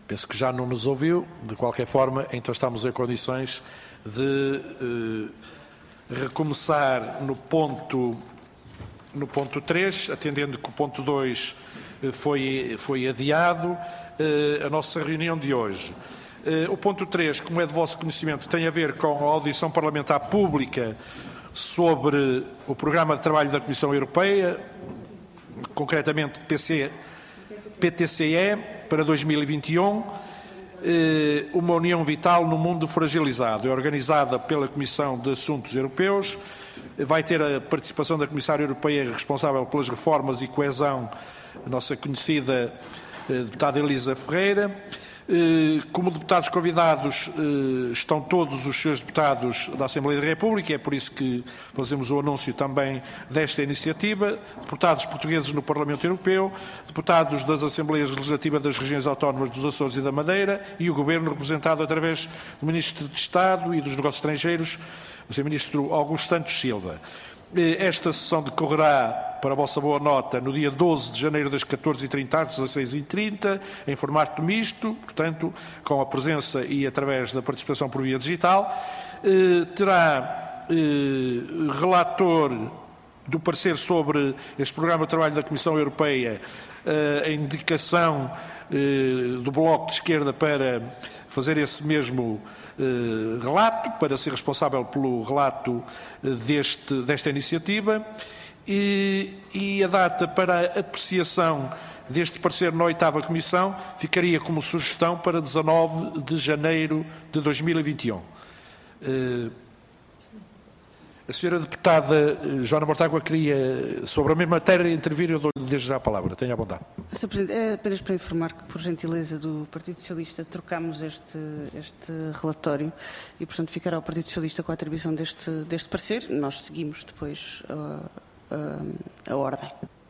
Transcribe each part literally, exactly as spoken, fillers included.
Penso que já não nos ouviu. De qualquer forma, então estamos em condições de eh, recomeçar no ponto, no ponto três, atendendo que o ponto dois eh, foi, foi adiado, eh, a nossa reunião de hoje. Eh, o ponto três, como é de vosso conhecimento, tem a ver com a audição parlamentar pública sobre o programa de trabalho da Comissão Europeia, concretamente P C, P T C E, para dois mil e vinte e um, uma união vital no mundo fragilizado. É organizada pela Comissão de Assuntos Europeus, vai ter a participação da Comissária Europeia responsável pelas reformas e coesão, a nossa conhecida deputada Elisa Ferreira. Como deputados convidados estão todos os senhores deputados da Assembleia da República, é por isso que fazemos o anúncio também desta iniciativa, deputados portugueses no Parlamento Europeu, deputados das Assembleias Legislativas das Regiões Autónomas dos Açores e da Madeira e o Governo representado através do Ministro de Estado e dos Negócios Estrangeiros, o senhor Ministro Augusto Santos Silva. Esta sessão decorrerá, para a vossa boa nota, no dia doze de janeiro das catorze e trinta às dezasseis e trinta, em formato misto, portanto, com a presença e através da participação por via digital. Terá relator do parecer sobre este programa de trabalho da Comissão Europeia, a indicação do Bloco de Esquerda para fazer esse mesmo relato, para ser responsável pelo relato deste, desta iniciativa, e, e a data para a apreciação deste parecer na oitava Comissão ficaria como sugestão para dezanove de janeiro de dois mil e vinte e um. A senhora deputada Joana Mortágua queria, sobre a mesma matéria, intervir. Eu dou-lhe desde já a palavra. Tenha a bondade. senhor Presidente, é apenas para informar que, por gentileza do Partido Socialista, trocámos este, este relatório e, portanto, ficará o Partido Socialista com a atribuição deste, deste parecer. Nós seguimos depois a, a, a ordem.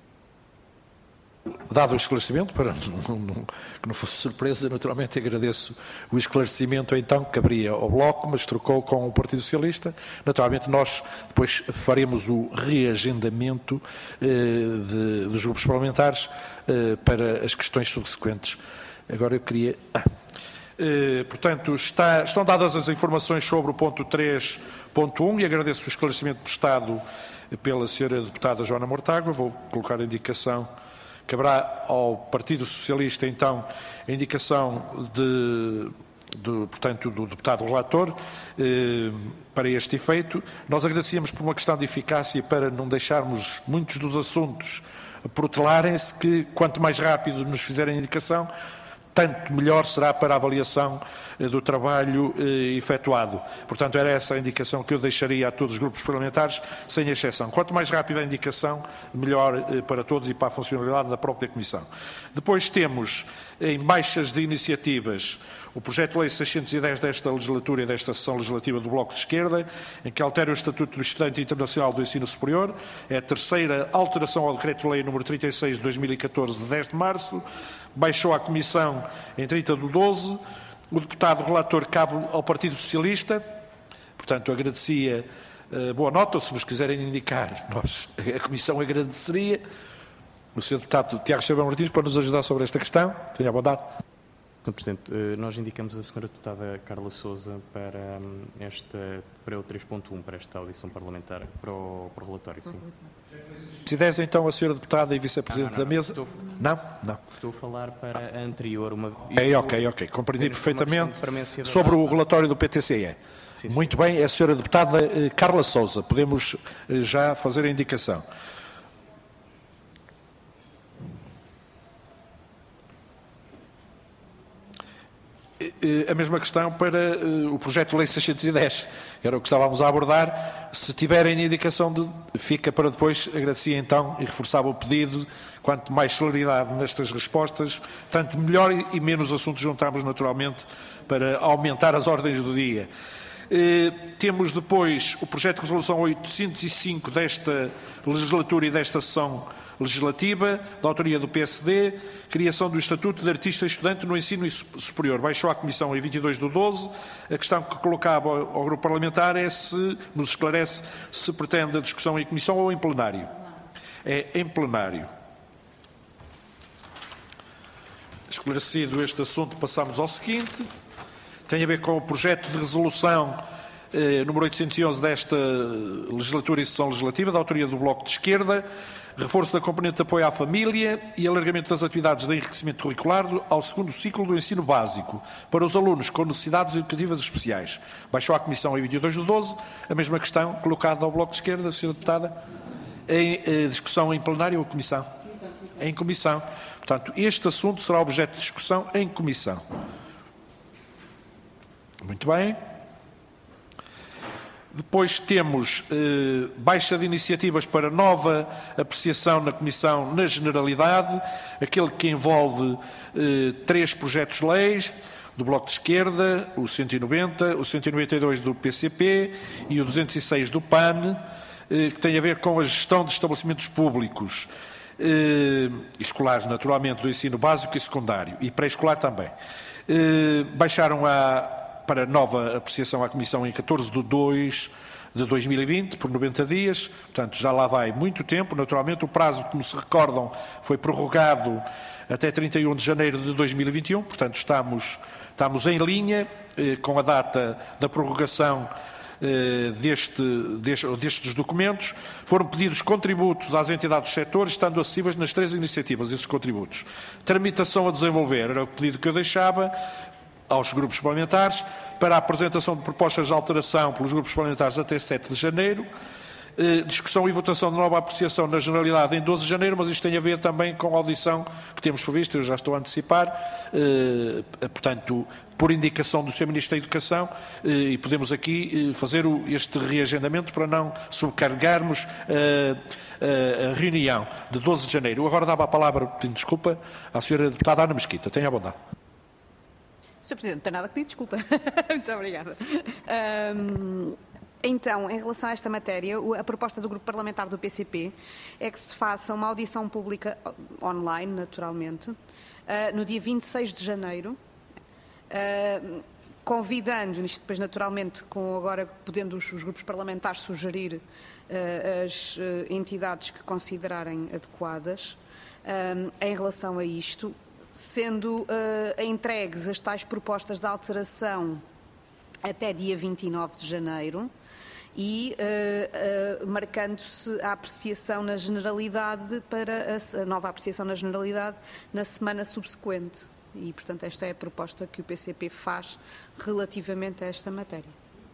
Dado o esclarecimento, para não, não, que não fosse surpresa, naturalmente agradeço o esclarecimento então que caberia ao Bloco, mas trocou com o Partido Socialista. Naturalmente nós depois faremos o reagendamento eh, de, dos grupos parlamentares eh, para as questões subsequentes. Agora eu queria... Ah. Eh, portanto, está, estão dadas as informações sobre o ponto três ponto um e agradeço o esclarecimento prestado pela senhora deputada Joana Mortágua. Vou colocar a indicação... Caberá ao Partido Socialista, então, a indicação de, de, portanto, do deputado relator eh, para este efeito. Nós agradecíamos por uma questão de eficácia para não deixarmos muitos dos assuntos protelarem-se, que quanto mais rápido nos fizerem a indicação, tanto melhor será para a avaliação eh, do trabalho eh, efetuado. Portanto, era essa a indicação que eu deixaria a todos os grupos parlamentares, sem exceção. Quanto mais rápida a indicação, melhor eh, para todos e para a funcionalidade da própria Comissão. Depois temos, em baixas de iniciativas, o projeto de lei seiscentos e dez desta legislatura e desta sessão legislativa do Bloco de Esquerda, em que altera o Estatuto do Estudante Internacional do Ensino Superior. É a terceira alteração ao Decreto-Lei número trinta e seis de dois mil e catorze, de dez de março. Baixou à Comissão em trinta de doze. O deputado relator cabe ao Partido Socialista. Portanto, agradecia uh, boa nota, se nos quiserem indicar, nós, a Comissão agradeceria. O senhor deputado Tiago Chabão Martins para nos ajudar sobre esta questão. Tenha a bondade. senhor Presidente, nós indicamos a senhora deputada Carla Sousa para, este, para o três ponto um, para esta audição parlamentar, para o, para o relatório, sim. Se dez, então, a senhora deputada e vice-presidente da mesa... Estou, não? Não. Estou a falar para a anterior. Uma, ok, ok, ok. Compreendi perfeitamente sobre o relatório do P T C E. Sim, sim. Muito bem, é a senhora deputada Carla Sousa. Podemos já fazer a indicação. A mesma questão para uh, o projeto de lei seiscentos e dez, era o que estávamos a abordar. Se tiverem indicação, de, fica para depois. Agradecia então e reforçava o pedido. Quanto mais celeridade nestas respostas, tanto melhor, e menos assuntos juntamos naturalmente para aumentar as ordens do dia. Eh, temos depois o projeto de resolução oitocentos e cinco desta legislatura e desta sessão legislativa, da autoria do P S D, criação do Estatuto de Artista Estudante no Ensino Superior. Baixou à Comissão em vinte e dois de doze. A questão que colocava ao Grupo Parlamentar é se nos esclarece se pretende a discussão em Comissão ou em plenário. É em plenário. Esclarecido este assunto, passamos ao seguinte. Tem a ver com o projeto de resolução eh, número oitocentos e onze desta legislatura e sessão legislativa, da autoria do Bloco de Esquerda, reforço da componente de apoio à família e alargamento das atividades de enriquecimento curricular ao segundo ciclo do ensino básico para os alunos com necessidades educativas especiais. Baixou à Comissão em vinte e dois de doze a mesma questão colocada ao Bloco de Esquerda, senhora Deputada, em eh, discussão em plenário ou comissão? Comissão, comissão? Em comissão. Portanto, este assunto será objeto de discussão em comissão. Muito bem. Depois temos eh, baixa de iniciativas para nova apreciação na Comissão na Generalidade, aquele que envolve eh, três projetos-leis do Bloco de Esquerda, o cento e noventa, o cento e noventa e dois do P C P e o duzentos e seis do P A N, eh, que tem a ver com a gestão de estabelecimentos públicos, eh, escolares naturalmente, do ensino básico e secundário, e pré-escolar também. Eh, baixaram a para nova apreciação à Comissão em catorze de dois de dois mil e vinte, por noventa dias, portanto já lá vai muito tempo. Naturalmente o prazo, como se recordam, foi prorrogado até trinta e um de janeiro de dois mil e vinte e um, portanto estamos, estamos em linha eh, com a data da prorrogação eh, deste, deste, destes documentos. Foram pedidos contributos às entidades do setor, estando acessíveis nas três iniciativas esses contributos. Tramitação a desenvolver, era o pedido que eu deixava aos grupos parlamentares, para a apresentação de propostas de alteração pelos grupos parlamentares até sete de janeiro, eh, discussão e votação de nova apreciação na Generalidade em doze de janeiro, mas isto tem a ver também com a audição que temos previsto, eu já estou a antecipar, eh, portanto, por indicação do senhor Ministro da Educação, eh, e podemos aqui eh, fazer o, este reagendamento para não sobrecarregarmos eh, a, a reunião de doze de janeiro. Eu agora dava a palavra, pedindo desculpa, à senhora Deputada Ana Mesquita. Tenha a bondade. senhor Presidente, não tem nada que pedir, desculpa. Muito obrigada. Um, então, em relação a esta matéria, a proposta do Grupo Parlamentar do P C P é que se faça uma audição pública online, naturalmente, uh, no dia vinte e seis de janeiro, uh, convidando, isto depois naturalmente, com agora podendo os, os grupos parlamentares sugerir uh, as uh, entidades que considerarem adequadas uh, em relação a isto, sendo uh, entregues as tais propostas de alteração até dia vinte e nove de janeiro e uh, uh, marcando-se a apreciação na Generalidade para a, a nova apreciação na Generalidade na semana subsequente. E, portanto, esta é a proposta que o P C P faz relativamente a esta matéria.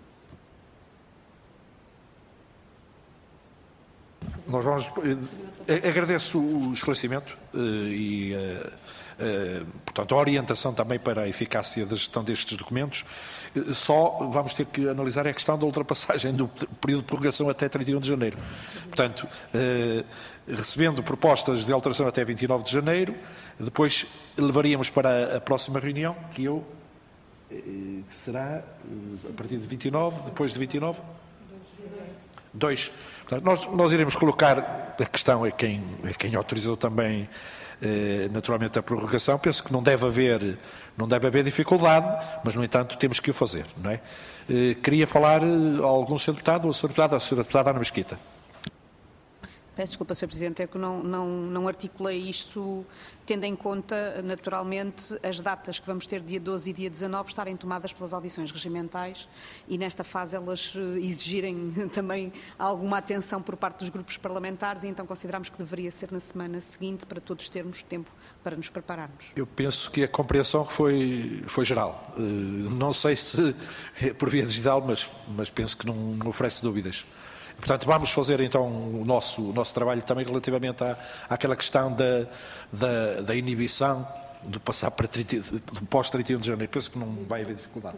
Nós vamos, agradeço o esclarecimento e, portanto, a orientação também para a eficácia da gestão destes documentos. Só vamos ter que analisar a questão da ultrapassagem do período de prorrogação até trinta e um de janeiro. Portanto, recebendo propostas de alteração até vinte e nove de janeiro, depois levaríamos para a próxima reunião, que eu, que será a partir de vinte e nove, depois de vinte e nove? Dois. Portanto, nós, nós iremos colocar a questão a quem, a quem autorizou também, eh, naturalmente, a prorrogação. Penso que não deve haver, não deve haver dificuldade, mas, no entanto, temos que o fazer, não é? Eh, queria falar a algum senhor deputado ou a senhora deputada, a senhora deputada Ana Mesquita. Peço desculpa, senhor Presidente, é que não, não, não articulei isto tendo em conta, naturalmente, as datas que vamos ter dia doze e dia dezanove estarem tomadas pelas audições regimentais e, nesta fase, elas exigirem também alguma atenção por parte dos grupos parlamentares e, então, consideramos que deveria ser na semana seguinte para todos termos tempo para nos prepararmos. Eu penso que a compreensão foi, foi geral. Não sei se é por via digital, mas, mas penso que não, não oferece dúvidas. Portanto, vamos fazer então o nosso, o nosso trabalho também relativamente à, àquela questão da, da, da inibição de passar para trinta, do pós-trinta e um de janeiro. Penso que não vai haver dificuldade.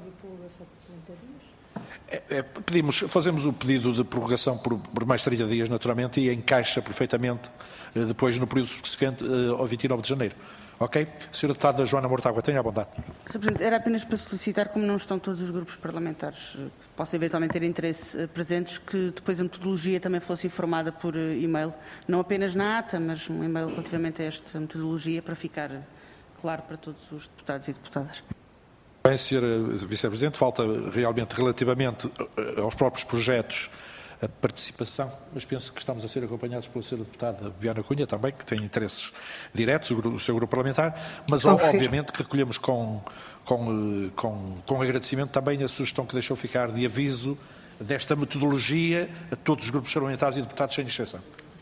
É, é, pedimos, fazemos o pedido de prorrogação por, por mais trinta dias, naturalmente, e encaixa perfeitamente eh, depois no período subsequente eh, ao vinte e nove de janeiro. Ok? senhora Deputada Joana Mortágua, tenha a bondade. senhor Presidente, era apenas para solicitar, como não estão todos os grupos parlamentares que possam eventualmente ter interesse presentes, que depois a metodologia também fosse informada por e-mail, não apenas na ata, mas um e-mail relativamente a esta metodologia, para ficar claro para todos os deputados e deputadas. Bem, senhora Vice-Presidente, falta realmente relativamente aos próprios projetos a participação, mas penso que estamos a ser acompanhados pela senhora deputada Bibiana Cunha também, que tem interesses diretos, o, grupo, o seu grupo parlamentar, mas Confiro. obviamente que recolhemos com, com, com, com agradecimento também a sugestão que deixou ficar de aviso desta metodologia a todos os grupos parlamentares e deputados sem exceção.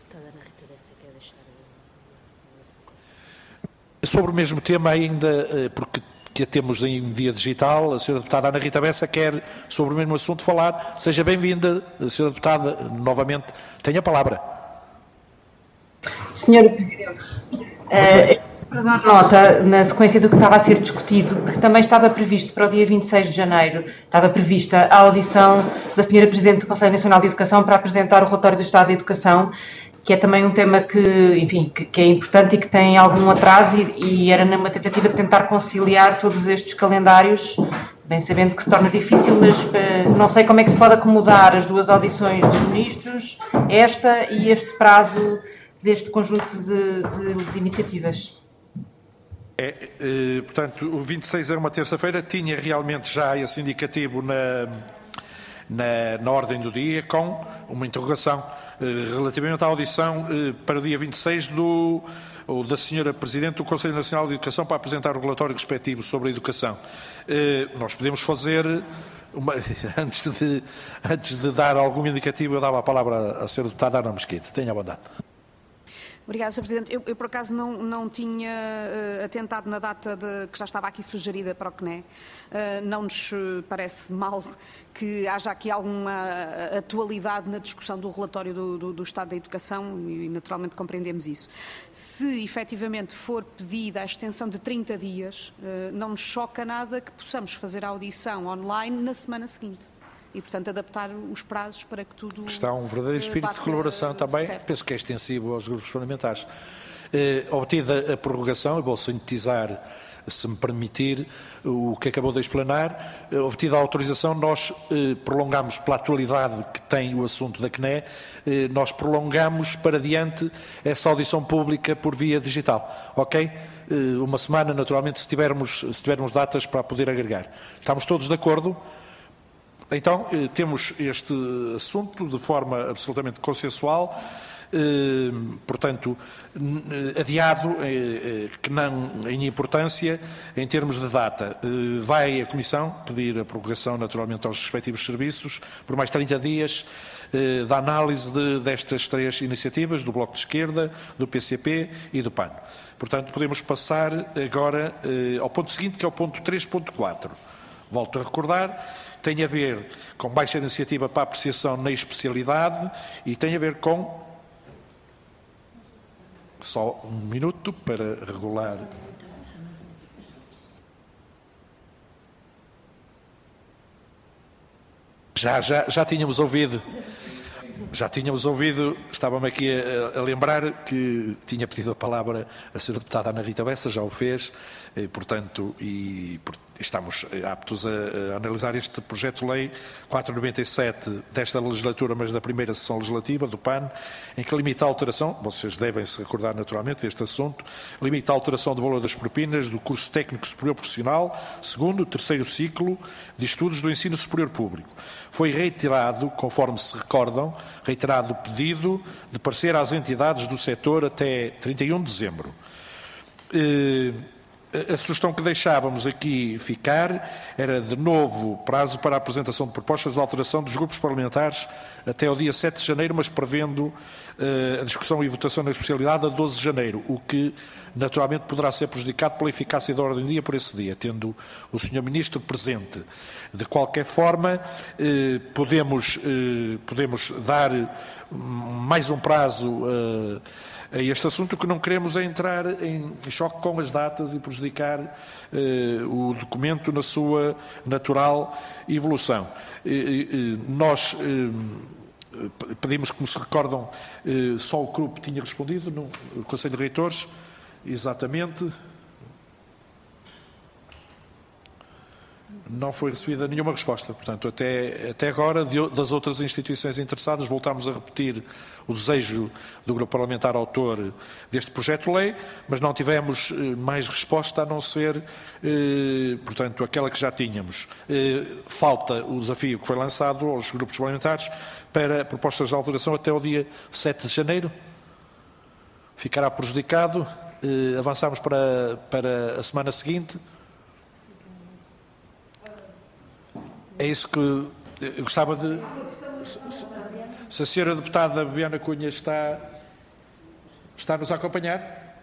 Sobre o mesmo tema ainda, porque que a temos em via digital, a senhora deputada Ana Rita Bessa quer, sobre o mesmo assunto, falar. Seja bem-vinda, a senhora deputada, novamente, tenha a palavra. senhora Presidente, uh, para dar nota, na sequência do que estava a ser discutido, que também estava previsto para o dia vinte e seis de janeiro, estava prevista a audição da senhora Presidente do Conselho Nacional de Educação para apresentar o relatório do Estado da Educação, que é também um tema que, enfim, que, que é importante e que tem algum atraso e, e era numa tentativa de tentar conciliar todos estes calendários, bem sabendo que se torna difícil, mas uh, não sei como é que se pode acomodar as duas audições dos ministros, esta e este prazo deste conjunto de, de, de iniciativas. É, eh, portanto, o vinte e seis é uma terça-feira, tinha realmente já esse indicativo na, na, na ordem do dia, com uma interrogação relativamente à audição para o dia vinte e seis do, ou da senhora Presidente do Conselho Nacional de Educação para apresentar o relatório respectivo sobre a educação. Nós podemos fazer, uma, antes, de, antes de dar algum indicativo, eu dava a palavra à senhora deputada Ana Mesquita. Tenha a bondade. Obrigada, senhor Presidente. Eu, eu, por acaso, não, não tinha uh, atentado na data de, que já estava aqui sugerida para o C N E. Uh, não nos parece mal que haja aqui alguma atualidade na discussão do relatório do, do, do Estado da Educação e, naturalmente, compreendemos isso. Se, efetivamente, for pedida a extensão de trinta dias, uh, não nos choca nada que possamos fazer a audição online na semana seguinte. E, portanto, adaptar os prazos para que tudo... Está um verdadeiro espírito de colaboração também, certo. Penso que é extensivo aos grupos parlamentares. Eh, obtida a prorrogação, eu vou sintetizar, se me permitir, o que acabou de explanar, eh, obtida a autorização, nós eh, prolongamos, pela atualidade que tem o assunto da C N E, eh, nós prolongamos para diante essa audição pública por via digital, ok? Eh, uma semana, naturalmente, se tivermos, se tivermos datas para poder agregar. Estamos todos de acordo? Então, eh, temos este assunto de forma absolutamente consensual, eh, portanto, adiado, eh, que não em importância, em termos de data. Eh, vai a Comissão pedir a prorrogação, naturalmente, aos respectivos serviços, por mais trinta dias, eh, da análise de, destas três iniciativas, do Bloco de Esquerda, do P C P e do P A N. Portanto, podemos passar agora eh, ao ponto seguinte, que é o ponto três ponto quatro. Volto a recordar, tem a ver com baixa iniciativa para apreciação na especialidade e tem a ver com, só um minuto para regular. Já, já, já tínhamos ouvido, já tínhamos ouvido, estava-me aqui a, a lembrar que tinha pedido a palavra a senhora deputada Ana Rita Bessa, já o fez, e, portanto, e, estamos aptos a, a analisar este projeto de lei quatrocentos e noventa e sete desta legislatura, mas da primeira sessão legislativa, do P A N, em que limita a alteração, vocês devem se recordar naturalmente deste assunto, limita a alteração do valor das propinas do curso técnico superior profissional, segundo, terceiro ciclo de estudos do ensino superior público. Foi reiterado, conforme se recordam, reiterado o pedido de parecer às entidades do setor até trinta e um de dezembro. Eh, A sugestão que deixávamos aqui ficar era, de novo, prazo para a apresentação de propostas de alteração dos grupos parlamentares até ao dia sete de janeiro, mas prevendo uh, a discussão e votação na especialidade a doze de janeiro, o que naturalmente poderá ser prejudicado pela eficácia da ordem do dia por esse dia, tendo o senhor Ministro presente. De qualquer forma, uh, podemos, uh, podemos dar mais um prazo uh, a este assunto. Que não queremos é entrar em choque com as datas e prejudicar eh, o documento na sua natural evolução. Eh, eh, nós eh, pedimos, como se recordam, eh, só o C R U P tinha respondido no Conselho de Reitores, exatamente. Não foi recebida nenhuma resposta. Portanto, até, até agora, de, das outras instituições interessadas, voltámos a repetir o desejo do grupo parlamentar autor deste projeto de lei, mas não tivemos eh, mais resposta a não ser, eh, portanto, aquela que já tínhamos. Eh, falta o desafio que foi lançado aos grupos parlamentares para propostas de alteração até o dia sete de janeiro. Ficará prejudicado. Eh, avançamos para, para a semana seguinte. É isso que eu gostava de... Se, se a senhora deputada Bibiana Cunha está, está nos a acompanhar?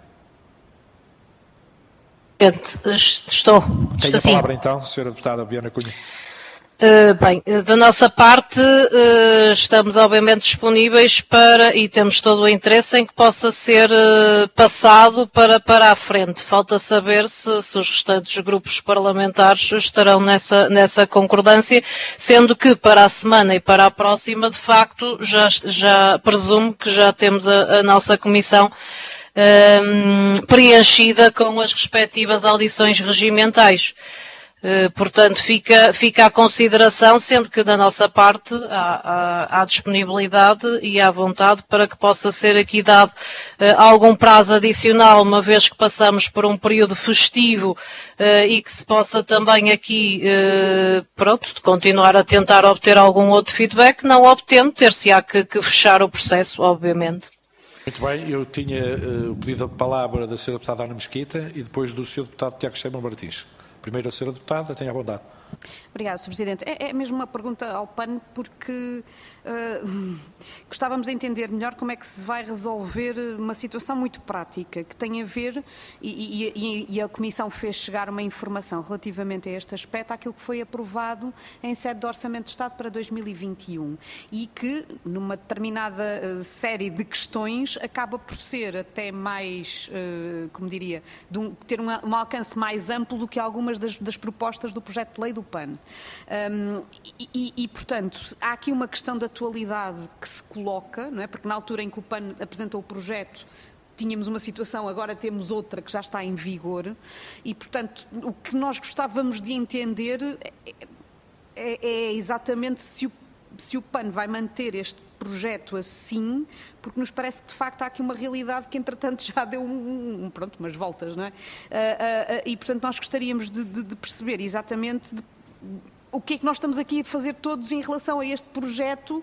Estou. Tenho Estou a palavra sim. então, senhora deputada Bibiana Cunha. Uh, bem, da nossa parte uh, estamos obviamente disponíveis para e temos todo o interesse em que possa ser uh, passado para, para a frente. Falta saber se, se os restantes grupos parlamentares estarão nessa, nessa concordância, sendo que para a semana e para a próxima, de facto, já, já presumo que já temos a, a nossa comissão um, preenchida com as respectivas audições regimentais. Uh, portanto, fica, fica à consideração, sendo que da nossa parte há, há, há disponibilidade e há vontade para que possa ser aqui dado uh, algum prazo adicional, uma vez que passamos por um período festivo uh, e que se possa também aqui, uh, pronto, continuar a tentar obter algum outro feedback, não obtendo, ter-se-á que, que fechar o processo, obviamente. Muito bem, eu tinha uh, o pedido de palavra da senhora deputada Ana Mesquita e depois do senhor deputado Tiago Esteban Martins. Primeiro a senhora deputada, tenha a bondade. Obrigada, senhor Presidente. É, é mesmo uma pergunta ao P A N porque uh, gostávamos de entender melhor como é que se vai resolver uma situação muito prática que tem a ver, e, e, e a Comissão fez chegar uma informação relativamente a este aspecto, àquilo que foi aprovado em sede do Orçamento de Estado para dois mil e vinte e um e que, numa determinada uh, série de questões, acaba por ser até mais, uh, como diria, de um, ter um, um alcance mais amplo do que algumas das, das propostas do projeto de lei do P A N. Um, e, e, e, portanto, há aqui uma questão de atualidade que se coloca, não é? Porque na altura em que o P A N apresentou o projeto, tínhamos uma situação, agora temos outra que já está em vigor e, portanto, o que nós gostávamos de entender é, é, é exatamente se o, se o P A N vai manter este projeto assim, porque nos parece que de facto há aqui uma realidade que entretanto já deu um, um, pronto, umas voltas, não é? Uh, uh, uh, e portanto nós gostaríamos de, de, de perceber exatamente de, o que é que nós estamos aqui a fazer todos em relação a este projeto,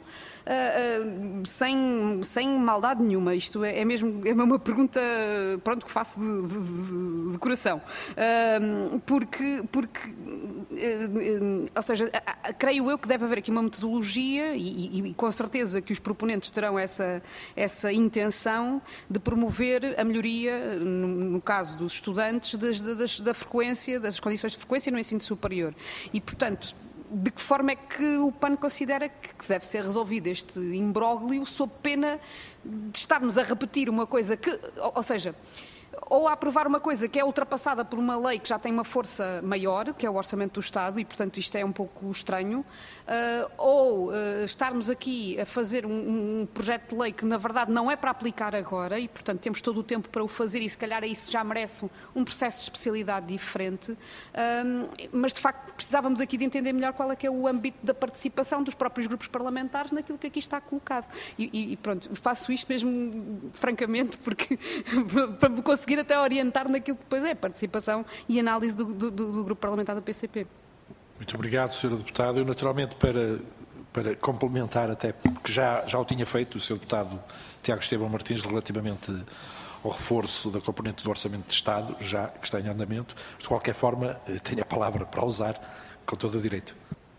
uh, uh, sem, sem maldade nenhuma. Isto é, é mesmo é uma pergunta, pronto, que faço de, de, de coração. Uh, porque, porque uh, uh, ou seja, uh, uh, creio eu que deve haver aqui uma metodologia e, e, e com certeza que os proponentes terão essa, essa intenção de promover a melhoria, no, no caso dos estudantes, das, das, da frequência, das condições de frequência no ensino superior. E, portanto, de que forma é que o P A N considera que deve ser resolvido este imbróglio sob pena de estarmos a repetir uma coisa que, ou seja, ou a aprovar uma coisa que é ultrapassada por uma lei que já tem uma força maior, que é o Orçamento do Estado, e portanto isto é um pouco estranho, uh, ou uh, estarmos aqui a fazer um, um projeto de lei que na verdade não é para aplicar agora e portanto temos todo o tempo para o fazer e se calhar isso já merece um processo de especialidade diferente, uh, mas de facto precisávamos aqui de entender melhor qual é que é o âmbito da participação dos próprios grupos parlamentares naquilo que aqui está colocado. E, e pronto, faço isto mesmo francamente porque para me conseguir até orientar naquilo que depois é a participação e análise do, do, do grupo parlamentar da P C P. Muito obrigado, senhor Deputado. Eu, naturalmente, para, para complementar, até porque já, já o tinha feito o senhor Deputado Tiago Esteban Martins, relativamente ao reforço da componente do Orçamento de Estado, já que está em andamento. De qualquer forma, tenho a palavra para usar com todo o direito.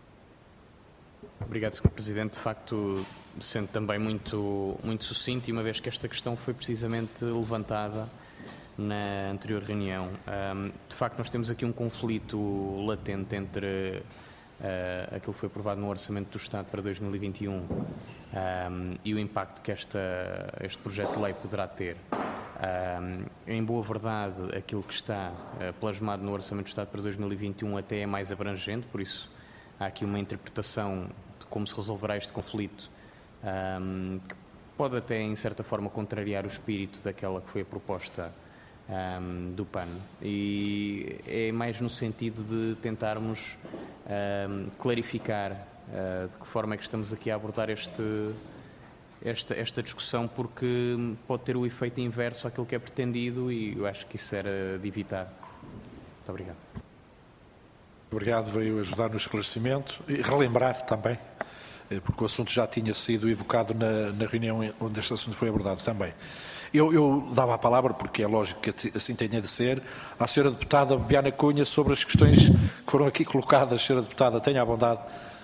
Obrigado, senhor Presidente. De facto, sendo também muito, muito sucinto, e uma vez que esta questão foi precisamente levantada na anterior reunião. Um, de facto, nós temos aqui um conflito latente entre uh, aquilo que foi aprovado no Orçamento do Estado para dois mil e vinte e um um, e o impacto que esta, este projeto de lei poderá ter. Um, em boa verdade, aquilo que está uh, plasmado no Orçamento do Estado para dois mil e vinte e um até é mais abrangente, por isso há aqui uma interpretação de como se resolverá este conflito um, que pode até, em certa forma, contrariar o espírito daquela que foi a proposta Um, do P A N, e é mais no sentido de tentarmos uh, clarificar uh, de que forma é que estamos aqui a abordar este, esta, esta discussão, porque pode ter o efeito inverso àquilo que é pretendido e eu acho que isso era de evitar. Muito obrigado. Obrigado, veio ajudar no esclarecimento e relembrar também, porque o assunto já tinha sido evocado na, na reunião onde este assunto foi abordado também. Eu, eu dava a palavra, porque é lógico que assim tenha de ser, à senhora deputada Bibiana Cunha sobre as questões que foram aqui colocadas. Senhora deputada, tenha a bondade.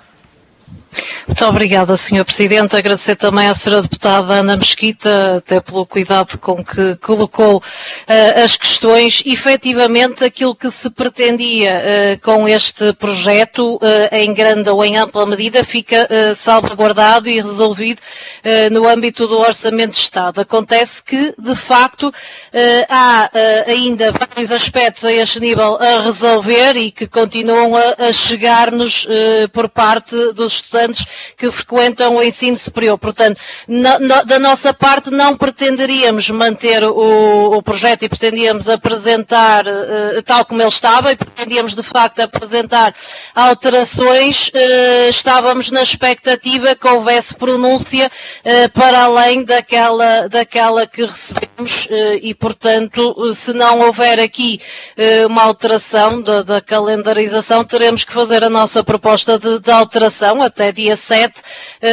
Muito obrigada, senhor Presidente. Agradecer também à senhora deputada Ana Mesquita, até pelo cuidado com que colocou uh, as questões. Efetivamente, aquilo que se pretendia uh, com este projeto, uh, em grande ou em ampla medida, fica uh, salvaguardado e resolvido uh, no âmbito do Orçamento de Estado. Acontece que, de facto, uh, há uh, ainda vários aspectos a este nível a resolver e que continuam a, a chegar-nos uh, por parte dos estudantes que frequentam o ensino superior. Portanto, no, no, da nossa parte não pretenderíamos manter o, o projeto e pretendíamos apresentar uh, tal como ele estava e pretendíamos de facto apresentar alterações. Uh, estávamos na expectativa que houvesse pronúncia uh, para além daquela, daquela que recebemos uh, e, portanto, se não houver aqui uh, uma alteração da, da calendarização, teremos que fazer a nossa proposta de, de alteração até dia sete,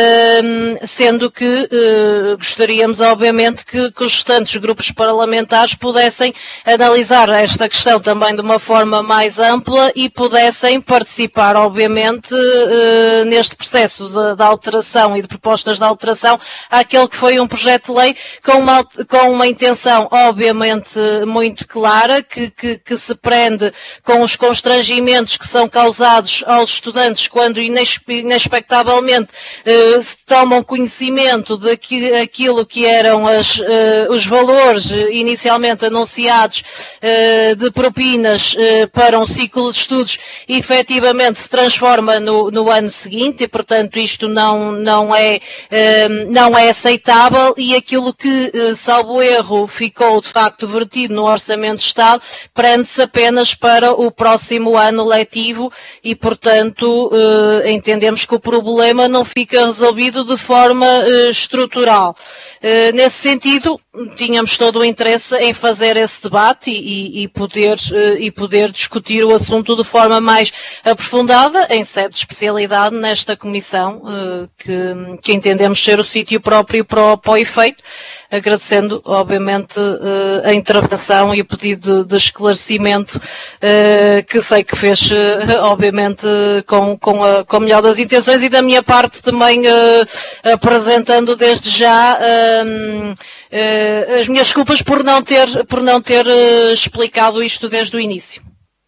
sendo que gostaríamos, obviamente, que, que os restantes grupos parlamentares pudessem analisar esta questão também de uma forma mais ampla e pudessem participar, obviamente, neste processo de, de alteração e de propostas de alteração àquele que foi um projeto de lei com uma, com uma intenção, obviamente, muito clara, que, que, que se prende com os constrangimentos que são causados aos estudantes quando inexpectavelmente Uh, se tomam conhecimento daquilo que eram as, uh, os valores inicialmente anunciados uh, de propinas uh, para um ciclo de estudos, efetivamente se transforma no, no ano seguinte e, portanto, isto não, não, é, uh, não é aceitável e aquilo que, uh, salvo erro, ficou de facto vertido no Orçamento de Estado prende-se apenas para o próximo ano letivo e, portanto, uh, entendemos que o problema não fica resolvido de forma uh, estrutural. Uh, nesse sentido, tínhamos todo o interesse em fazer esse debate e, e, poder, uh, e poder discutir o assunto de forma mais aprofundada, em sede de especialidade, nesta comissão, uh, que, que entendemos ser o sítio próprio para o, para o efeito, agradecendo, obviamente, uh, a intervenção e o pedido de, de esclarecimento uh, que sei que fez, uh, obviamente, com, com, a, com a melhor das intenções e da minha parte também uh, apresentando desde já um, uh, as minhas desculpas por não ter, por não ter uh, explicado isto desde o início.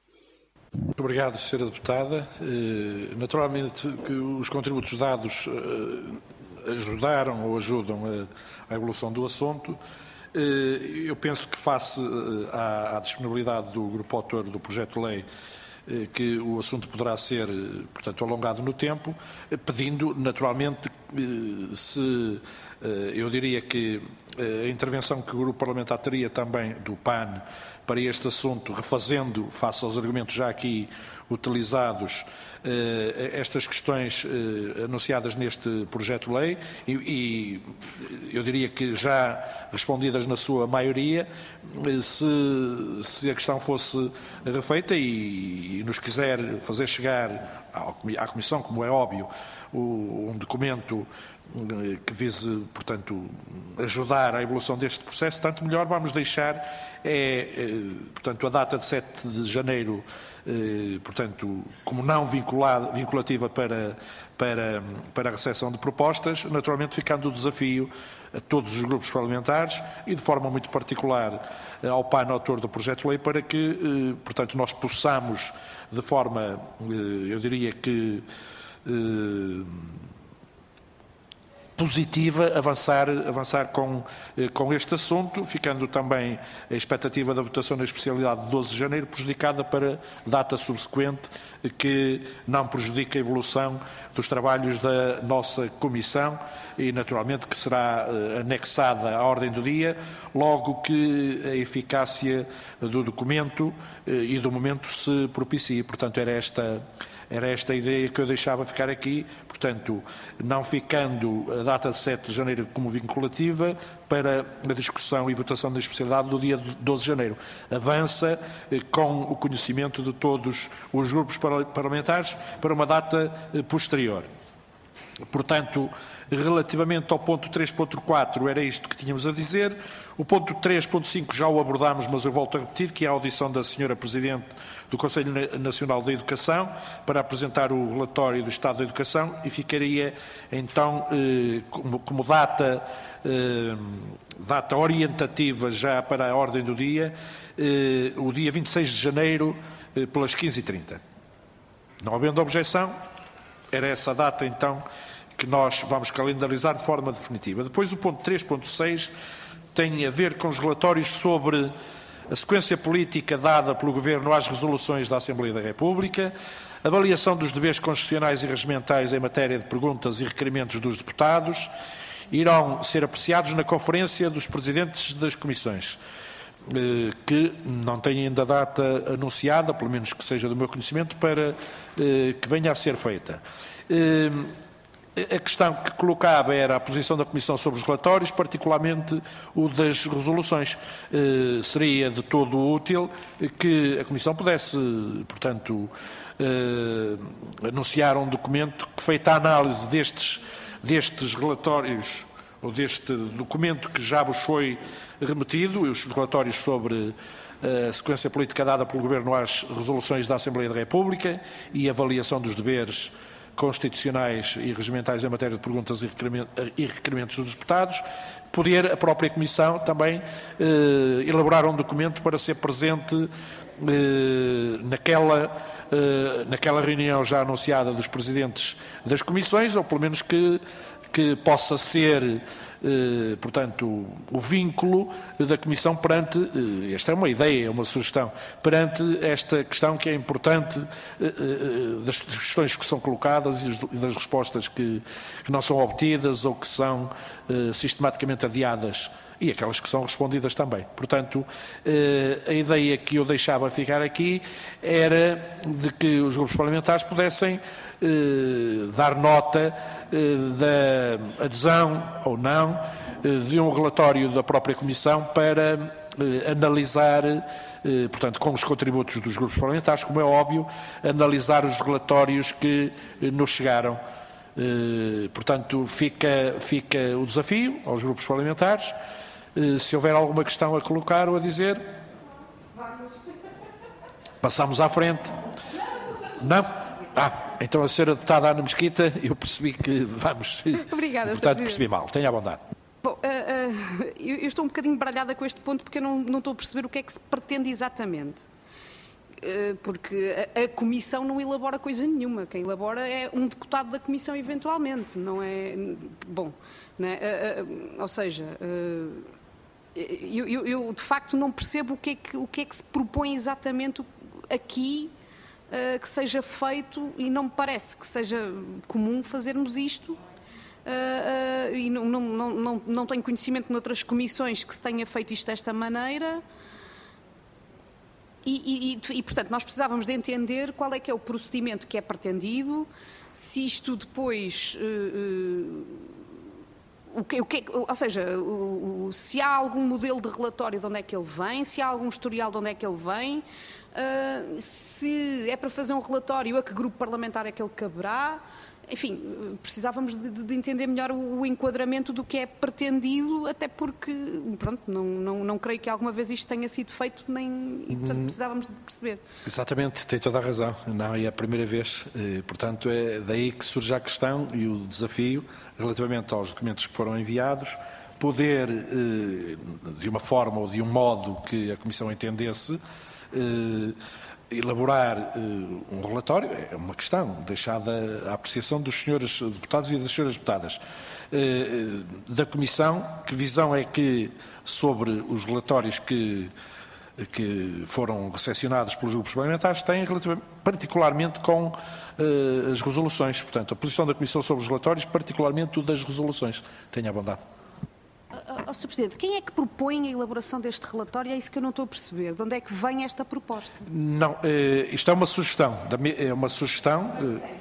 Muito obrigado, senhora deputada. Uh, naturalmente que os contributos dados uh, ajudaram ou ajudam a, a evolução do assunto. Uh, eu penso que face uh, à, à disponibilidade do grupo autor do projeto de lei, que o assunto poderá ser, portanto, alongado no tempo, pedindo, naturalmente, se eu diria que a intervenção que o grupo parlamentar teria também do P A N para este assunto, refazendo, face aos argumentos já aqui utilizados, estas questões anunciadas neste projeto de lei e, e eu diria que já respondidas na sua maioria, se, se a questão fosse refeita e, e nos quiser fazer chegar à Comissão, como é óbvio, um documento que vise, portanto, ajudar à evolução deste processo, tanto melhor. Vamos deixar, é, portanto, a data de sete de janeiro, portanto, como não vinculada, vinculativa para, para, para a recepção de propostas, naturalmente ficando o desafio a todos os grupos parlamentares e, de forma muito particular, ao P A N, autor do projeto de lei, para que, portanto, nós possamos, de forma, eu diria que positiva avançar, avançar com, com este assunto, ficando também a expectativa da votação na especialidade de doze de janeiro prejudicada para data subsequente, que não prejudica a evolução dos trabalhos da nossa Comissão e, naturalmente, que será anexada à ordem do dia, logo que a eficácia do documento e do momento se propicie. Portanto, era esta... Era esta a ideia que eu deixava ficar aqui, portanto, não ficando a data de sete de janeiro como vinculativa para a discussão e votação da especialidade do dia doze de janeiro. Avança com o conhecimento de todos os grupos parlamentares para uma data posterior. Portanto, relativamente ao ponto três ponto quatro, era isto que tínhamos a dizer. O ponto três ponto cinco já o abordámos, mas eu volto a repetir, que é a audição da senhora Presidente do Conselho Nacional da Educação para apresentar o relatório do Estado da Educação e ficaria, então, eh, como, como data, eh, data orientativa já para a ordem do dia, eh, o dia vinte e seis de janeiro, eh, pelas quinze e trinta. Não havendo objeção, era essa a data, então, que nós vamos calendarizar de forma definitiva. Depois, o ponto três ponto seis tem a ver com os relatórios sobre a sequência política dada pelo Governo às resoluções da Assembleia da República, avaliação dos deveres constitucionais e regimentais em matéria de perguntas e requerimentos dos deputados, irão ser apreciados na Conferência dos Presidentes das Comissões, que não tem ainda data anunciada, pelo menos que seja do meu conhecimento, para que venha a ser feita. A questão que colocava era a posição da Comissão sobre os relatórios, particularmente o das resoluções. Eh, seria de todo útil que a Comissão pudesse, portanto, eh, anunciar um documento que, feita a análise destes, destes relatórios, ou deste documento que já vos foi remetido, os relatórios sobre a sequência política dada pelo Governo às resoluções da Assembleia da República e a avaliação dos deveres constitucionais e regimentais em matéria de perguntas e requerimentos dos deputados, poder a própria Comissão também eh, elaborar um documento para ser presente eh, naquela, eh, naquela reunião já anunciada dos presidentes das comissões, ou pelo menos que, que possa ser, eh, portanto, o vínculo da Comissão perante, eh, esta é uma ideia, é uma sugestão, perante esta questão que é importante, eh, eh, das questões que são colocadas e das respostas que, que não são obtidas ou que são eh, sistematicamente adiadas e aquelas que são respondidas também. Portanto, eh, a ideia que eu deixava ficar aqui era de que os grupos parlamentares pudessem eh, dar nota eh, da adesão ou não eh, de um relatório da própria Comissão para eh, analisar, eh, portanto, com os contributos dos grupos parlamentares, como é óbvio, analisar os relatórios que eh, nos chegaram. Eh, portanto, fica, fica o desafio aos grupos parlamentares. Se houver alguma questão a colocar ou a dizer, passamos à frente. Não? Ah, então a senhora deputada Ana Mesquita, eu percebi que vamos. Obrigada, portanto, percebi mal. Tenha a bondade. Bom, uh, uh, eu, eu estou um bocadinho baralhada com este ponto porque eu não, não estou a perceber o que é que se pretende exatamente. Uh, porque a, a Comissão não elabora coisa nenhuma. Quem elabora é um deputado da Comissão, eventualmente. Não é. Bom, né? uh, uh, ou seja. Uh, Eu, eu, eu, de facto, não percebo o que é que, o que, é que se propõe exatamente aqui uh, que seja feito e não me parece que seja comum fazermos isto. Uh, uh, e não, não, não, não, não tenho conhecimento noutras comissões que se tenha feito isto desta maneira. E, e, e, portanto, nós precisávamos de entender qual é que é o procedimento que é pretendido, se isto depois... Uh, uh, O que, o que, ou seja, o, o, se há algum modelo de relatório de onde é que ele vem, se há algum historial de onde é que ele vem, uh, se é para fazer um relatório, a que grupo parlamentar é que ele caberá. Enfim, precisávamos de, de entender melhor o, o enquadramento do que é pretendido, até porque, pronto, não, não, não creio que alguma vez isto tenha sido feito, nem, e portanto precisávamos de perceber. Exatamente, tem toda a razão. Não é a primeira vez, portanto é daí que surge a questão e o desafio relativamente aos documentos que foram enviados, poder, de uma forma ou de um modo que a Comissão entendesse, elaborar uh, um relatório é uma questão deixada à apreciação dos senhores deputados e das senhoras deputadas. Uh, da Comissão, que visão é que, sobre os relatórios que, que foram recepcionados pelos grupos parlamentares, têm particularmente com uh, as resoluções. Portanto, a posição da Comissão sobre os relatórios, particularmente o das resoluções. Tenha a bondade. Oh, senhor Presidente, quem é que propõe a elaboração deste relatório? É isso que eu não estou a perceber. De onde é que vem esta proposta? Não, eh, isto é uma sugestão. É uma sugestão,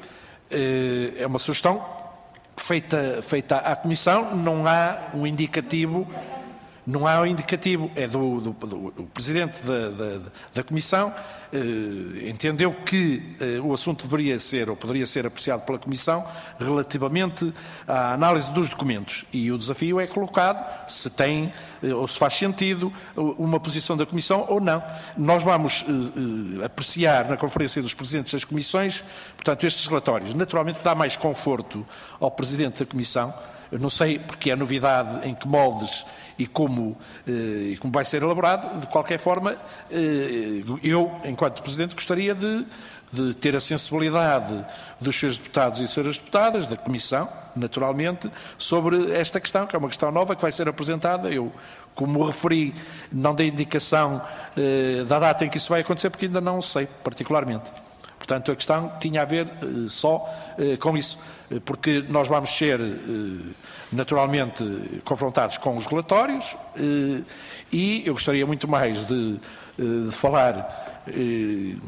eh, é uma sugestão feita, feita à Comissão. Não há um indicativo. Não há um indicativo. É do, do, do o Presidente da, da, da Comissão eh, entendeu que eh, o assunto deveria ser ou poderia ser apreciado pela Comissão relativamente à análise dos documentos. E o desafio é colocado se tem eh, ou se faz sentido uma posição da Comissão ou não. Nós vamos eh, apreciar na Conferência dos Presidentes das Comissões, portanto, estes relatórios. Naturalmente dá mais conforto ao Presidente da Comissão. Eu não sei porque é novidade, em que moldes e como, eh, como vai ser elaborado. De qualquer forma, eh, eu, enquanto Presidente, gostaria de, de ter a sensibilidade dos seus deputados e senhoras deputadas, da Comissão, naturalmente, sobre esta questão, que é uma questão nova que vai ser apresentada. Eu, como referi, não dei indicação eh, da data em que isso vai acontecer, porque ainda não sei particularmente. Portanto, a questão tinha a ver uh, só uh, com isso, uh, porque nós vamos ser, uh, naturalmente, confrontados com os relatórios uh, e eu gostaria muito mais de, uh, de falar uh,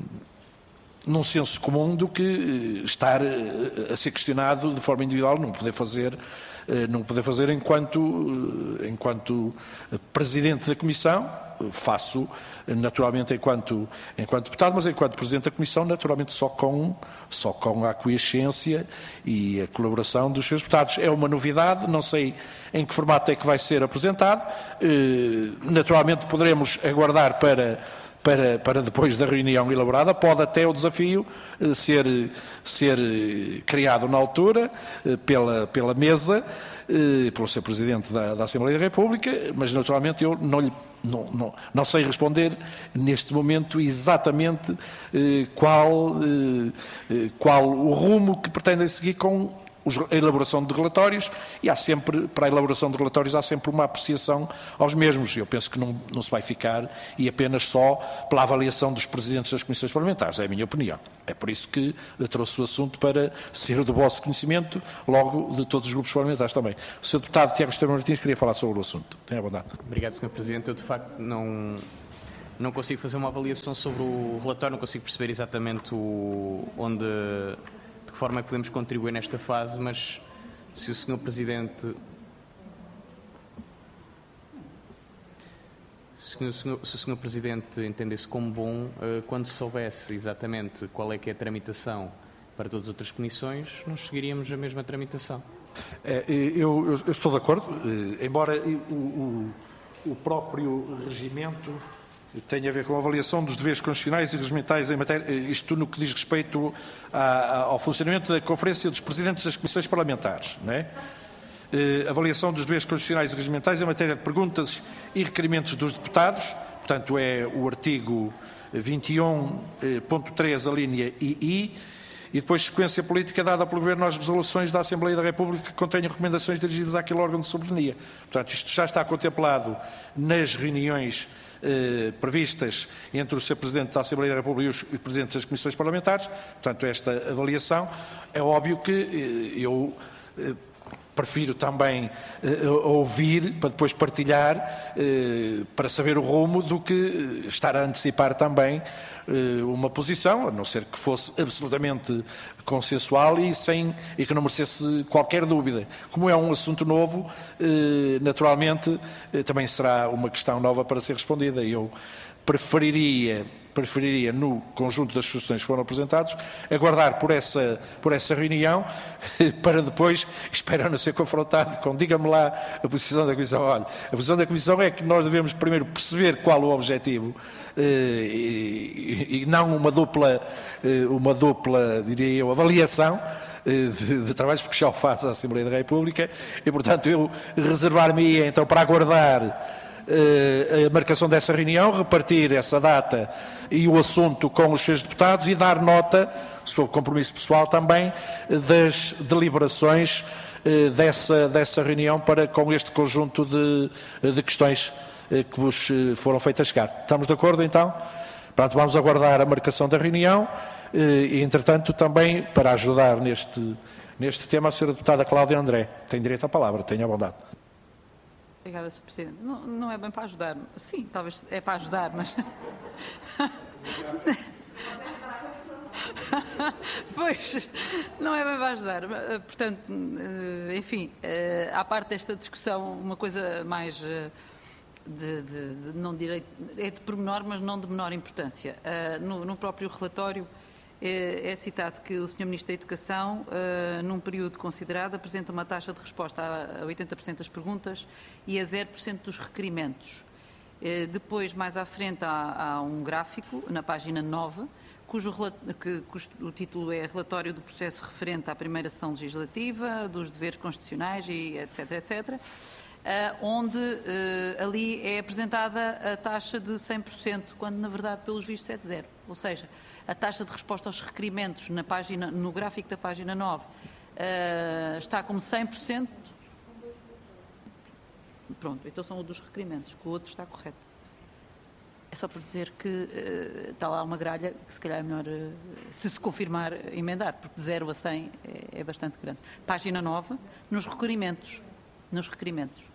num senso comum do que uh, estar uh, a ser questionado de forma individual, não poder fazer, uh, não poder fazer enquanto, uh, enquanto Presidente da Comissão. Faço, naturalmente, enquanto, enquanto deputado, mas enquanto Presidente da Comissão, naturalmente, só com, só com a aquiescência e a colaboração dos seus deputados. É uma novidade, não sei em que formato é que vai ser apresentado. Naturalmente, poderemos aguardar para, para, para depois da reunião elaborada. Pode até o desafio ser, ser criado na altura pela, pela mesa, pelo seu Presidente da, da Assembleia da República, mas naturalmente eu não, lhe, não, não, não sei responder neste momento exatamente eh, qual, eh, qual o rumo que pretendem seguir com a elaboração de relatórios, e há sempre, para a elaboração de relatórios, há sempre uma apreciação aos mesmos. Eu penso que não, não se vai ficar e apenas só pela avaliação dos presidentes das comissões parlamentares, é a minha opinião. É por isso que eu trouxe o assunto para ser do vosso conhecimento, logo de todos os grupos parlamentares também. O senhor deputado Tiago Esteban Martins queria falar sobre o assunto. Tenha a bondade. Obrigado, senhor Presidente. Eu, de facto, não, não consigo fazer uma avaliação sobre o relatório, não consigo perceber exatamente o, onde... de que forma é que podemos contribuir nesta fase, mas se o senhor Presidente se o senhor, se o senhor Presidente entendesse como bom, quando soubesse exatamente qual é que é a tramitação para todas as outras comissões, nós seguiríamos a mesma tramitação. É, eu, eu, eu estou de acordo, embora o, o, o próprio regimento tem a ver com a avaliação dos deveres constitucionais e regimentais em matéria, isto no que diz respeito a, a, ao funcionamento da Conferência dos Presidentes das Comissões Parlamentares, não é? Eh, avaliação dos deveres constitucionais e regimentais em matéria de perguntas e requerimentos dos deputados, portanto é o artigo vinte e um ponto três, a linha I I, e depois sequência política dada pelo Governo às resoluções da Assembleia da República que contenham recomendações dirigidas àquele órgão de soberania. Portanto, isto já está contemplado nas reuniões Eh, previstas entre o senhor Presidente da Assembleia da República e os Presidentes das Comissões Parlamentares. Portanto, esta avaliação, é óbvio que eh, eu eh, prefiro também eh, ouvir, para depois partilhar, eh, para saber o rumo, do que estar a antecipar também eh, uma posição, a não ser que fosse absolutamente consensual e, sem, e que não merecesse qualquer dúvida. Como é um assunto novo, eh, naturalmente, eh, também será uma questão nova para ser respondida. Eu preferiria... preferiria, no conjunto das sugestões que foram apresentadas, aguardar por essa, por essa reunião, para depois, espero não ser confrontado com, diga-me lá a posição da Comissão. Olha, a posição da Comissão é que nós devemos primeiro perceber qual o objetivo, e, e não uma dupla, uma dupla, diria eu, avaliação de, de trabalhos, porque já o faz a Assembleia da República, e portanto eu reservar-me então para aguardar a marcação dessa reunião, repartir essa data e o assunto com os seus deputados e dar nota, sob compromisso pessoal também, das deliberações dessa, dessa reunião para com este conjunto de, de questões que vos foram feitas chegar. Estamos de acordo, então? Portanto, vamos aguardar a marcação da reunião e, entretanto, também para ajudar neste, neste tema a senhora deputada Cláudia André. Tem direito à palavra, tenha a bondade. Obrigada, senhor Presidente. Não, não é bem para ajudar. Sim, talvez é para ajudar, mas... Pois, não é bem para ajudar. Portanto, enfim, à parte desta discussão, uma coisa mais... De, de, de não direito, é de pormenor, mas não de menor importância. Uh, no, no próprio relatório é, é citado que o senhor Ministro da Educação, uh, num período considerado, apresenta uma taxa de resposta a, a oitenta por cento das perguntas e a zero por cento dos requerimentos. Uh, depois, mais à frente, há, há um gráfico, na página nove, cujo, que, cujo o título é Relatório do processo referente à primeira sessão legislativa, dos deveres constitucionais e etc, etcétera, Uh, onde uh, ali é apresentada a taxa de cem por cento, quando na verdade pelos vistos é de zero. Ou seja, a taxa de resposta aos requerimentos na página, no gráfico da página nove uh, está como cem por cento. Pronto, então são o dos requerimentos, que o outro está correto. É só por dizer que uh, está lá uma gralha que se calhar é melhor, uh, se se confirmar, emendar, porque de zero a cem é, é bastante grande. Página nove, nos requerimentos. Nos requerimentos.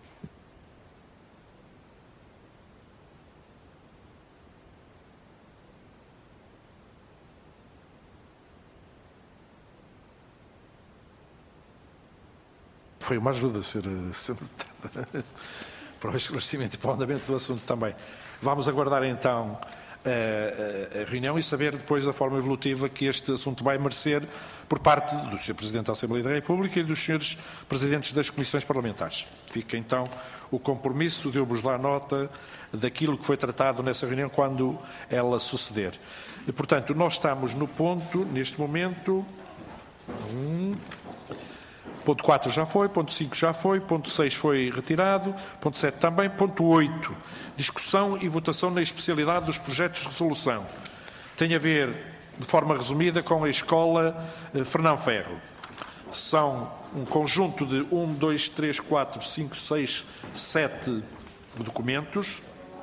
Foi uma ajuda ser, ser para o esclarecimento e para o andamento do assunto também. Vamos aguardar então a, a, a reunião e saber depois a forma evolutiva que este assunto vai merecer por parte do senhor Presidente da Assembleia da República e dos senhores Presidentes das Comissões Parlamentares. Fica então o compromisso de eu vos dar nota daquilo que foi tratado nessa reunião quando ela suceder. E, portanto, nós estamos no ponto, neste momento... Hum, Ponto quatro já foi, ponto cinco já foi, ponto seis foi retirado, ponto sete também, ponto oito, discussão e votação na especialidade dos projetos de resolução. Tem a ver, de forma resumida, com a Escola eh, Fernão Ferro. São um conjunto de um, dois, três, quatro, cinco, seis, sete documentos,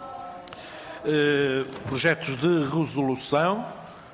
eh, projetos de resolução.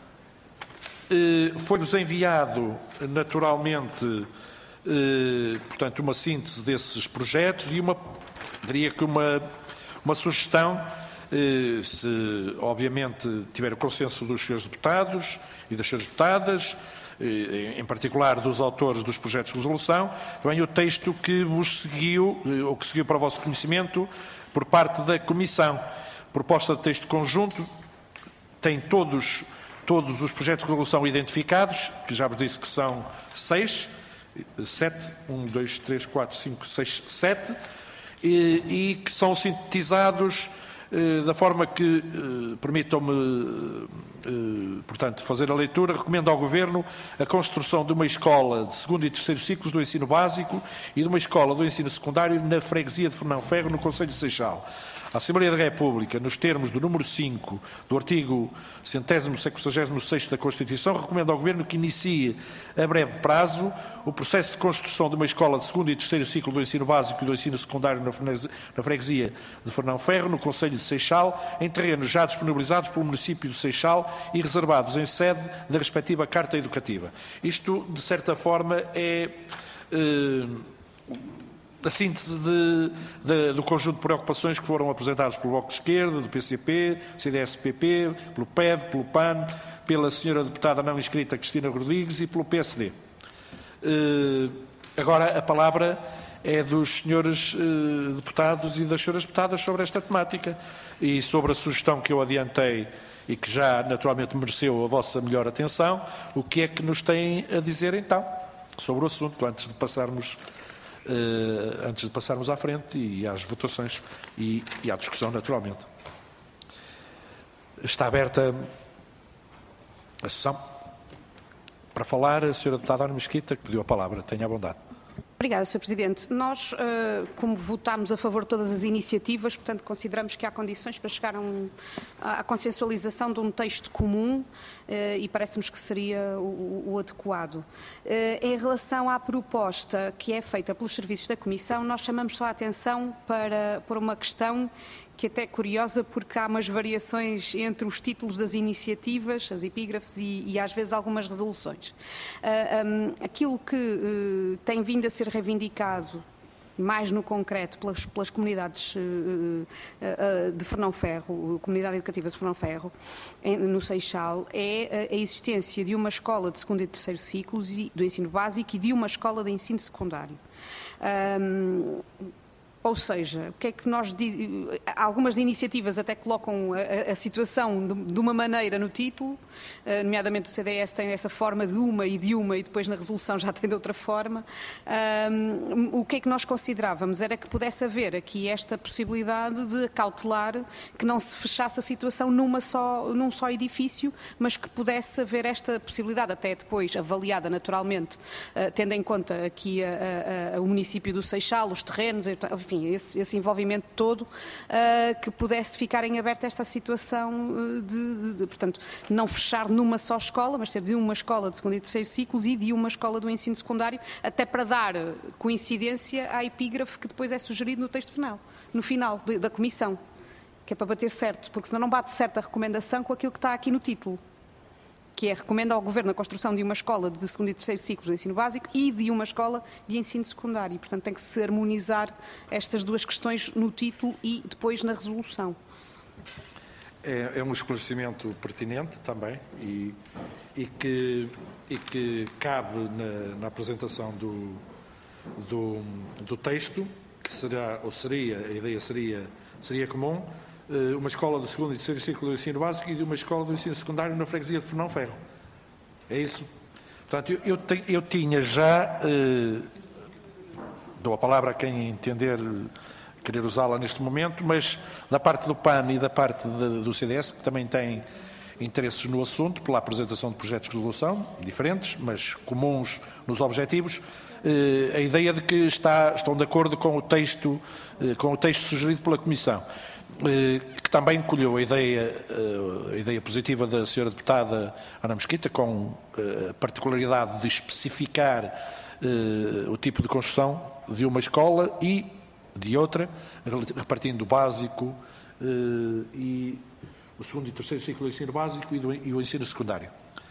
Eh, foi-nos enviado, naturalmente, Uh, portanto, uma síntese desses projetos e uma, diria que uma, uma sugestão, uh, se obviamente tiver o consenso dos senhores deputados e das senhoras deputadas, uh, em particular dos autores dos projetos de resolução, também o texto que vos seguiu, uh, ou que seguiu para o vosso conhecimento, por parte da Comissão. Proposta de texto conjunto tem todos, todos os projetos de resolução identificados, que já vos disse que são seis, sete, um, dois, três, quatro, cinco, seis, sete, e, e que são sintetizados eh, da forma que, eh, permitam-me, eh, portanto, fazer a leitura. Recomendo ao Governo a construção de uma escola de segundo e terceiro ciclos do ensino básico e de uma escola do ensino secundário na freguesia de Fernão Ferro, no Concelho de Seixal. A Assembleia da República, nos termos do número cinco do artigo centésimo sexagésimo sexto da Constituição, recomenda ao Governo que inicie a breve prazo o processo de construção de uma escola de segundo e terceiro ciclo do ensino básico e do ensino secundário na freguesia de Fernão Ferro, no Concelho de Seixal, em terrenos já disponibilizados pelo município de Seixal e reservados em sede da respectiva Carta Educativa. Isto, de certa forma, é... Eh, a síntese de, de, do conjunto de preocupações que foram apresentadas pelo Bloco de Esquerda, do P C P, C D S P P, pelo P E V, pelo P A N, pela senhora deputada não inscrita Cristina Rodrigues e pelo P S D. Uh, agora a palavra é dos senhores uh, deputados e das senhoras deputadas sobre esta temática e sobre a sugestão que eu adiantei e que já naturalmente mereceu a vossa melhor atenção. O que é que nos têm a dizer então sobre o assunto, antes de passarmos... Uh, antes de passarmos à frente e às votações e, e à discussão, naturalmente. Está aberta a sessão. Para falar, a senhora deputada Ana Mesquita, que pediu a palavra. Tenha a bondade. Obrigada, senhor Presidente. Nós, como votámos a favor de todas as iniciativas, portanto, consideramos que há condições para chegar a um, à consensualização de um texto comum e parece-nos que seria o, o adequado. Em relação à proposta que é feita pelos serviços da Comissão, nós chamamos só a atenção para, para uma questão que até é curiosa, porque há umas variações entre os títulos das iniciativas, as epígrafes e, e às vezes algumas resoluções. Uh, um, aquilo que uh, tem vindo a ser reivindicado mais no concreto pelas, pelas comunidades uh, uh, de Fernão Ferro, comunidade educativa de Fernão Ferro, em, no Seixal, é a, a existência de uma escola de segundo e terceiro ciclos e, do ensino básico e de uma escola de ensino secundário. Um, Ou seja, o que é que nós diz... algumas iniciativas até colocam a, a situação de, de uma maneira no título, nomeadamente o C D S tem essa forma de uma e de uma e depois na resolução já tem de outra forma. Um, o que é que nós considerávamos era que pudesse haver aqui esta possibilidade de cautelar que não se fechasse a situação numa só, num só edifício, mas que pudesse haver esta possibilidade, até depois avaliada naturalmente, uh, tendo em conta aqui a, a, a, o município do Seixal, os terrenos, enfim, esse, esse envolvimento todo, uh, que pudesse ficar em aberto esta situação de, de, de, portanto, não fechar numa só escola, mas ser de uma escola de segundo e terceiro ciclos e de uma escola do ensino secundário, até para dar coincidência à epígrafe que depois é sugerido no texto final, no final de, da comissão, que é para bater certo, porque senão não bate certo a recomendação com aquilo que está aqui no título, que é recomenda ao Governo a construção de uma escola de segundo e terceiro ciclos de ensino básico e de uma escola de ensino secundário. Portanto, tem que se harmonizar estas duas questões no título e depois na resolução. É, é um esclarecimento pertinente também e, e, que, e que cabe na, na apresentação do, do, do texto, que será, ou seria, a ideia seria, seria comum, uma escola do segundo e terceiro ciclo do ensino básico e de uma escola do ensino secundário na freguesia de Fernão Ferro. É isso? Portanto, eu, eu, te, eu tinha já, eh, dou a palavra a quem entender, querer usá-la neste momento, mas da parte do P A N e da parte de, do C D S, que também têm interesses no assunto, pela apresentação de projetos de resolução, diferentes, mas comuns nos objetivos, eh, a ideia de que está, estão de acordo com o texto, eh, com o texto sugerido pela Comissão, que também colheu a ideia, a ideia positiva da senhora deputada Ana Mesquita, com a particularidade de especificar o tipo de construção de uma escola e de outra, repartindo o básico e o segundo e terceiro ciclo do ensino básico e o ensino secundário.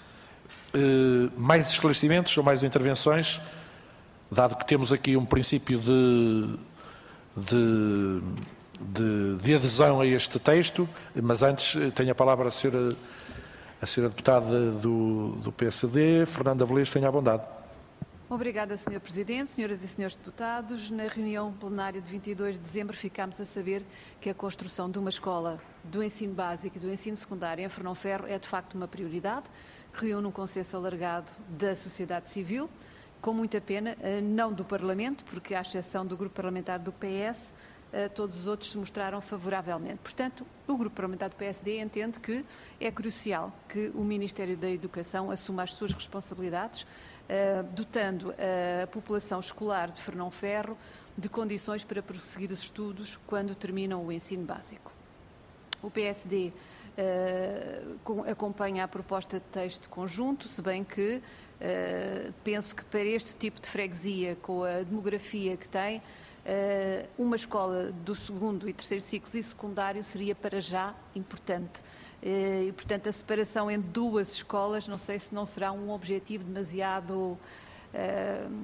Mais esclarecimentos ou mais intervenções, dado que temos aqui um princípio de... de De, de adesão a este texto, mas antes tenho a palavra a senhora, a senhora deputada do, do P S D, Fernanda Velez, tenha a bondade. Obrigada, senhor Presidente, senhoras e senhores deputados. Na reunião plenária de vinte e dois de dezembro ficámos a saber que a construção de uma escola do ensino básico e do ensino secundário em Fernão Ferro é de facto uma prioridade, reúne um consenso alargado da sociedade civil, com muita pena, não do Parlamento, porque à exceção do grupo parlamentar do P S, todos os outros se mostraram favoravelmente. Portanto, o Grupo Parlamentar do P S D entende que é crucial que o Ministério da Educação assuma as suas responsabilidades, dotando a população escolar de Fernão Ferro de condições para prosseguir os estudos quando terminam o ensino básico. O P S D acompanha a proposta de texto conjunto, se bem que penso que para este tipo de freguesia, com a demografia que tem, uma escola do segundo e terceiro ciclos e secundário seria para já importante. E, portanto, a separação entre duas escolas, não sei se não será um objetivo demasiado... Uh,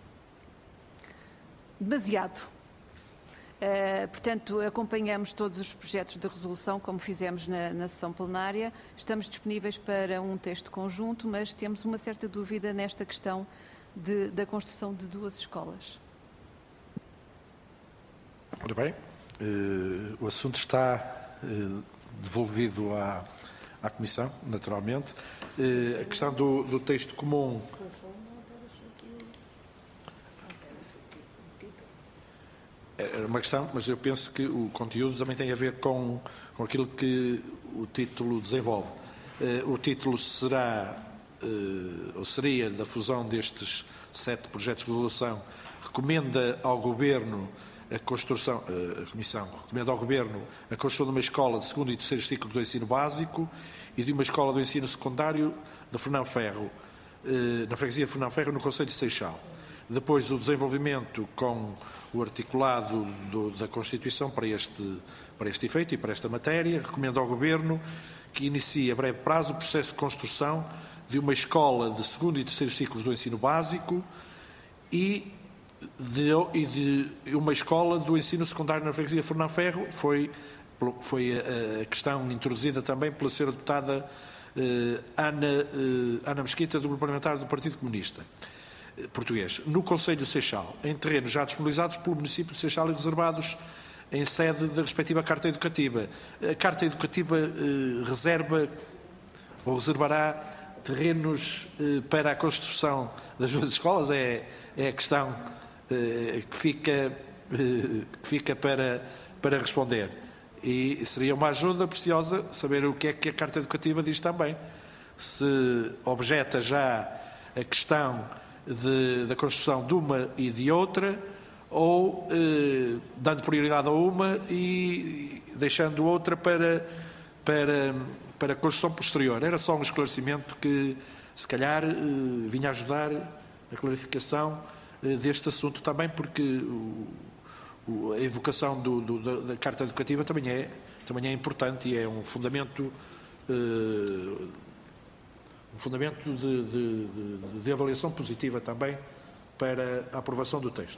demasiado. Uh, portanto, acompanhamos todos os projetos de resolução, como fizemos na, na sessão plenária. Estamos disponíveis para um texto conjunto, mas temos uma certa dúvida nesta questão de, da construção de duas escolas. Ora bem, uh, o assunto está uh, devolvido à, à Comissão, naturalmente. Uh, a questão do, do texto comum... É uma questão, mas eu penso que o conteúdo também tem a ver com, com aquilo que o título desenvolve. Uh, o título será, uh, ou seria da fusão destes sete projetos de resolução, recomenda ao Governo a construção, a Comissão recomenda ao Governo a construção de uma escola de segundo e terceiro ciclo do ensino básico e de uma escola do ensino secundário de Fernão Ferro, na freguesia de Fernão Ferro, no concelho de Seixal. Depois, o desenvolvimento com o articulado do, da Constituição para este, para este efeito e para esta matéria, recomenda ao Governo que inicie a breve prazo o processo de construção de uma escola de segundo e terceiro ciclos do ensino básico e de, e de uma escola do ensino secundário na freguesia de Fernão Ferro. Foi, foi a, a questão introduzida também pela senhora deputada eh, Ana, eh, Ana Mesquita, do Grupo Parlamentar do Partido Comunista Português, no concelho de Seixal, em terrenos já disponibilizados pelo município de Seixal e reservados em sede da respectiva Carta Educativa. A Carta Educativa eh, reserva ou reservará terrenos eh, para a construção das duas escolas? É, é a questão eh, que fica, eh, que fica para, para responder. E seria uma ajuda preciosa saber o que é que a Carta Educativa diz também. Se objeta já a questão de, da construção de uma e de outra, ou eh, dando prioridade a uma e deixando outra para, para, para a construção posterior. Era só um esclarecimento que, se calhar, eh, vinha ajudar a clarificação eh, deste assunto também, porque o, o, a evocação do, do, da, da Carta Educativa também é, também é importante e é um fundamento, eh, um fundamento de, de, de, de avaliação positiva também para a aprovação do texto.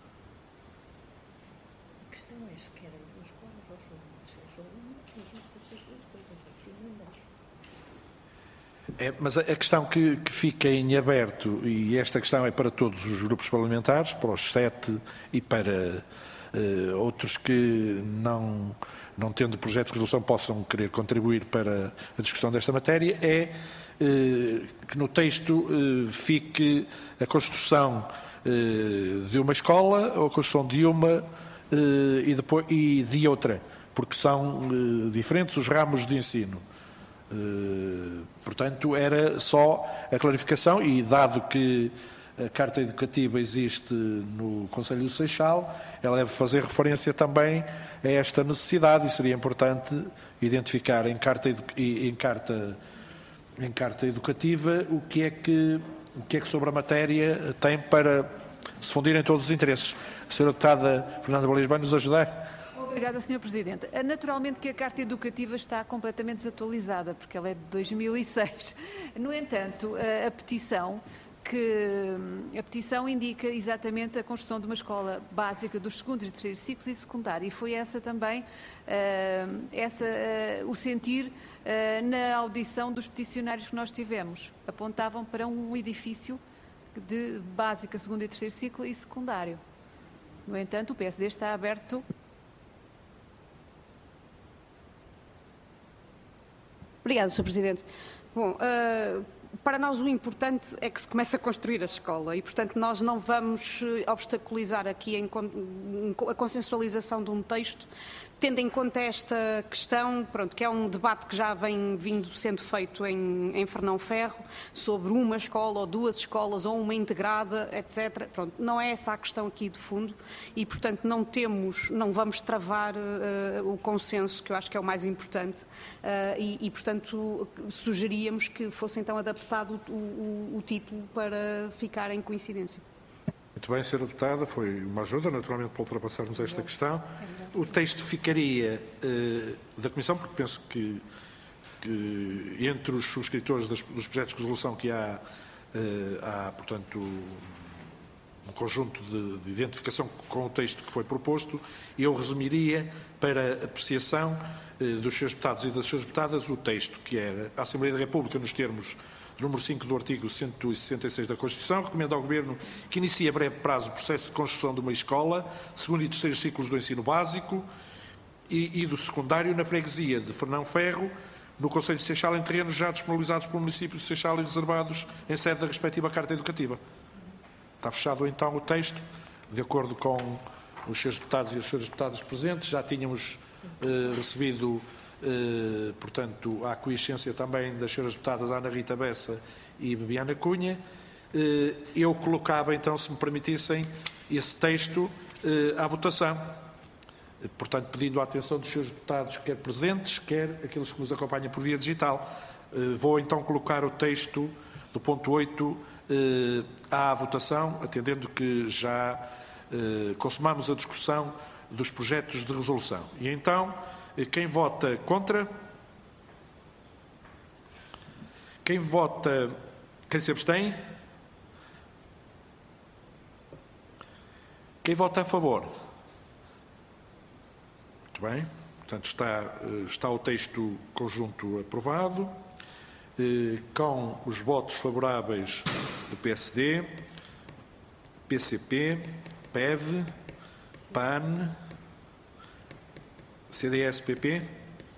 É, mas a questão que, que fica em aberto, e esta questão é para todos os grupos parlamentares, para os sete e para uh, outros que não, não tendo projetos de resolução possam querer contribuir para a discussão desta matéria, é uh, que no texto uh, fique a construção uh, de uma escola ou a construção de uma uh, e, depois, e de outra, porque são uh, diferentes os ramos de ensino. Uh, portanto, era só a clarificação e, dado que a Carta Educativa existe no Concelho do Seixal, ela deve fazer referência também a esta necessidade e seria importante identificar em Carta, em carta, em carta Educativa o que, é que, o que é que sobre a matéria tem para se fundirem todos os interesses. A senhora deputada Fernanda Balias vai nos ajudar? Obrigada, senhor Presidente. Naturalmente que a Carta Educativa está completamente desatualizada, porque ela é de dois mil e seis. No entanto, a, a petição que a petição indica exatamente a construção de uma escola básica dos segundos e terceiros ciclos e secundário. E foi essa também uh, essa, uh, o sentir uh, na audição dos peticionários que nós tivemos. Apontavam para um edifício de básica, segundo e terceiro ciclo e secundário. No entanto, o P S D está aberto. Obrigada, senhor Presidente. Bom, uh, para nós o importante é que se comece a construir a escola e, portanto, nós não vamos obstaculizar aqui em, em, a consensualização de um texto, tendo em conta esta questão, pronto, que é um debate que já vem vindo sendo feito em, em Fernão Ferro, sobre uma escola ou duas escolas ou uma integrada, etcétera. Pronto, não é essa a questão aqui de fundo e, portanto, não temos, não vamos travar uh, o consenso, que eu acho que é o mais importante, uh, e, e, portanto, sugeríamos que fosse então adaptado o, o, o título para ficar em coincidência. Muito bem, senhora deputada, foi uma ajuda, naturalmente, para ultrapassarmos esta questão. O texto ficaria uh, da Comissão, porque penso que, que entre os subscritores das, dos projetos de resolução que há, uh, há, portanto, um conjunto de, de identificação com o texto que foi proposto, e eu resumiria para apreciação uh, dos senhores deputados e das senhoras deputadas o texto, que era a Assembleia da República, nos termos número cinco do artigo cento e sessenta e seis da Constituição, recomenda ao Governo que inicie a breve prazo o processo de construção de uma escola, segundo e terceiro ciclos do ensino básico e, e do secundário na freguesia de Fernão Ferro, no Concelho de Seixal, em terrenos já disponibilizados pelo município de Seixal e reservados em sede da respectiva Carta Educativa. Está fechado então o texto, de acordo com os senhores deputados e as senhoras deputadas presentes. Já tínhamos eh, recebido eh, portanto, a aquiescência também das senhoras deputadas Ana Rita Bessa e Bebiana Cunha, eh, eu colocava então, se me permitissem, esse texto eh, à votação. Portanto, pedindo a atenção dos senhores deputados, quer presentes, quer aqueles que nos acompanham por via digital. Eh, vou então colocar o texto do ponto oito eh, à votação, atendendo que já eh, consumamos a discussão dos projetos de resolução. E então, eh, quem vota contra? Quem vota, quem se abstém? Quem vota a favor? Muito bem. Portanto, está, está o texto conjunto aprovado, eh, com os votos favoráveis do P S D, P C P, P E V, P A N, C D S P P.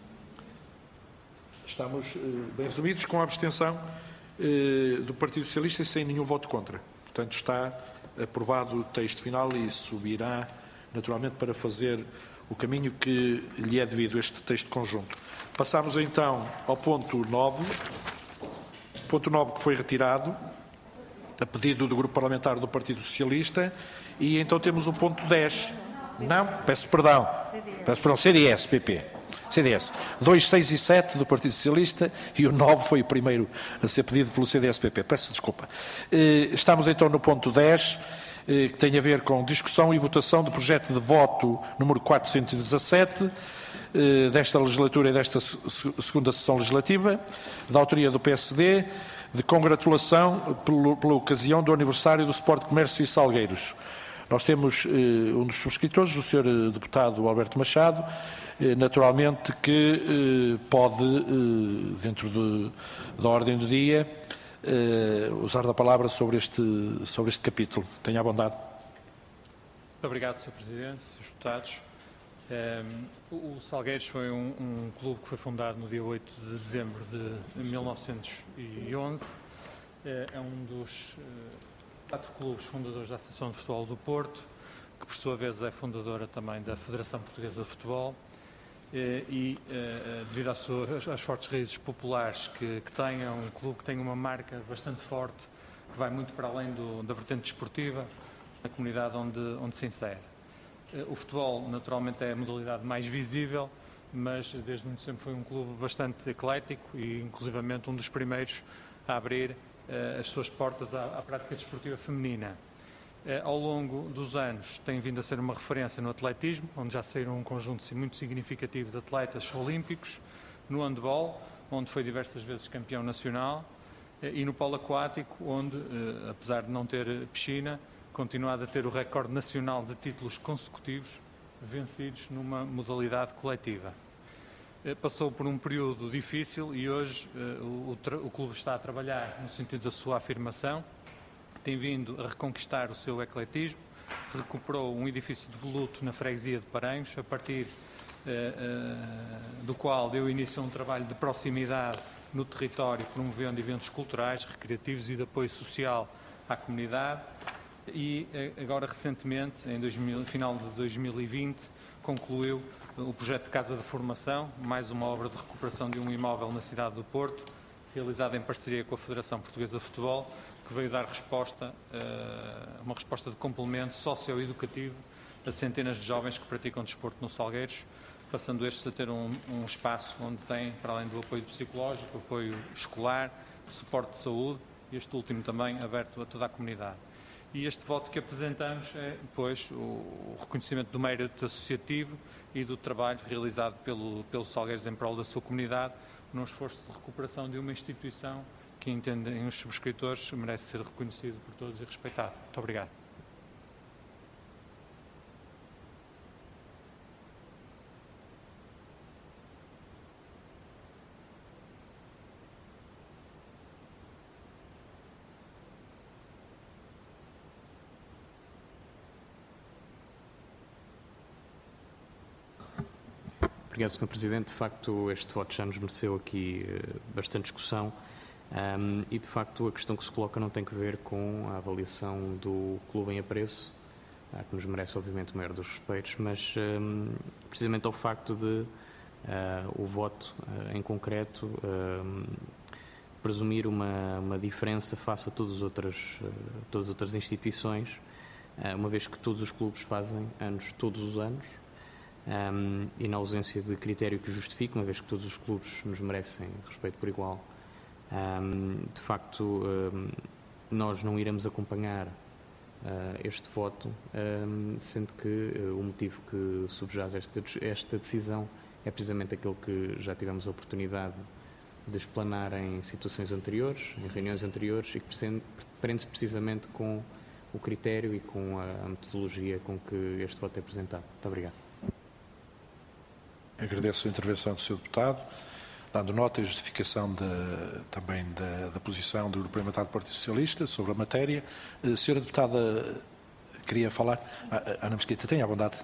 Estamos eh, bem resumidos, com a abstenção eh, do Partido Socialista e sem nenhum voto contra. Portanto, está aprovado o texto final e subirá, naturalmente, para fazer o caminho que lhe é devido este texto conjunto. Passamos então ao ponto nove. Ponto nove que foi retirado, a pedido do Grupo Parlamentar do Partido Socialista, e então temos o ponto dez. Não, peço perdão. Peço perdão, C D S, P P. C D S. dois, seis e sete do Partido Socialista e o nove foi o primeiro a ser pedido pelo C D S P P. Peço desculpa. Estamos então no ponto dez, que tem a ver com discussão e votação do projeto de voto número quatrocentos e dezassete desta legislatura e desta segunda sessão legislativa, da autoria do P S D, de congratulação pelo, pela ocasião do aniversário do Sport Comércio e Salgueiros. Nós temos eh, um dos subscritores, o senhor deputado Alberto Machado, eh, naturalmente que eh, pode, eh, dentro de, da ordem do dia, eh, usar da palavra sobre este, sobre este capítulo. Tenha a bondade. Muito obrigado, senhor Presidente, senhores deputados. Um, o Salgueiros foi um, um clube que foi fundado no dia oito de dezembro de mil novecentos e onze. É um dos quatro clubes fundadores da Associação de Futebol do Porto, que por sua vez é fundadora também da Federação Portuguesa de Futebol, e devido às, suas, às fortes raízes populares que, que tem, é um clube que tem uma marca bastante forte, que vai muito para além do, da vertente desportiva, na comunidade onde, onde se insere. O futebol, naturalmente, é a modalidade mais visível, mas desde muito sempre foi um clube bastante eclético e, inclusivamente, um dos primeiros a abrir uh, as suas portas à, à prática desportiva feminina. Uh, ao longo dos anos, tem vindo a ser uma referência no atletismo, onde já saíram um conjunto muito significativo de atletas olímpicos, no handball, onde foi diversas vezes campeão nacional, uh, e no polo aquático, onde, uh, apesar de não ter piscina, continuado a ter o recorde nacional de títulos consecutivos vencidos numa modalidade coletiva. Passou por um período difícil e hoje o, o clube está a trabalhar no sentido da sua afirmação, tem vindo a reconquistar o seu ecletismo, recuperou um edifício de voluto na freguesia de Paranhos, a partir uh, uh, do qual deu início a um trabalho de proximidade no território, promovendo eventos culturais, recreativos e de apoio social à comunidade. E agora, recentemente, em dois mil, final de dois mil e vinte, concluiu o projeto de Casa de Formação, mais uma obra de recuperação de um imóvel na cidade do Porto, realizada em parceria com a Federação Portuguesa de Futebol, que veio dar resposta, uma resposta de complemento socioeducativo a centenas de jovens que praticam desporto no Salgueiros, passando estes a ter um, um espaço onde tem, para além do apoio psicológico, apoio escolar, suporte de saúde, e este último também aberto a toda a comunidade. E este voto que apresentamos é, pois, o reconhecimento do mérito associativo e do trabalho realizado pelo, pelo Salgueiros em prol da sua comunidade, num esforço de recuperação de uma instituição que, entendem os subscritores, merece ser reconhecido por todos e respeitado. Muito obrigado. Obrigado, senhor Presidente. De facto, este voto já nos mereceu aqui uh, bastante discussão um, e, de facto, a questão que se coloca não tem que ver com a avaliação do clube em apreço, uh, que nos merece, obviamente, o maior dos respeitos, mas um, precisamente ao facto de uh, o voto uh, em concreto, uh, presumir uma, uma diferença face a todas as outras, uh, todas as outras instituições, uh, uma vez que todos os clubes fazem anos todos os anos, um, e na ausência de critério que justifique, uma vez que todos os clubes nos merecem respeito por igual, um, de facto, um, nós não iremos acompanhar Uh, este voto, um, sendo que uh, o motivo que subjaz esta, esta decisão é precisamente aquele que já tivemos a oportunidade de explanar em situações anteriores, em reuniões anteriores, e que prende-se precisamente com o critério e com a, a metodologia com que este voto é apresentado. Muito obrigado. Agradeço a intervenção do senhor Deputado, dando nota e justificação de, também da, da posição do Grupo Parlamentar do Partido Socialista sobre a matéria. A senhora Deputada queria falar? Ana Mesquita, tenha a bondade.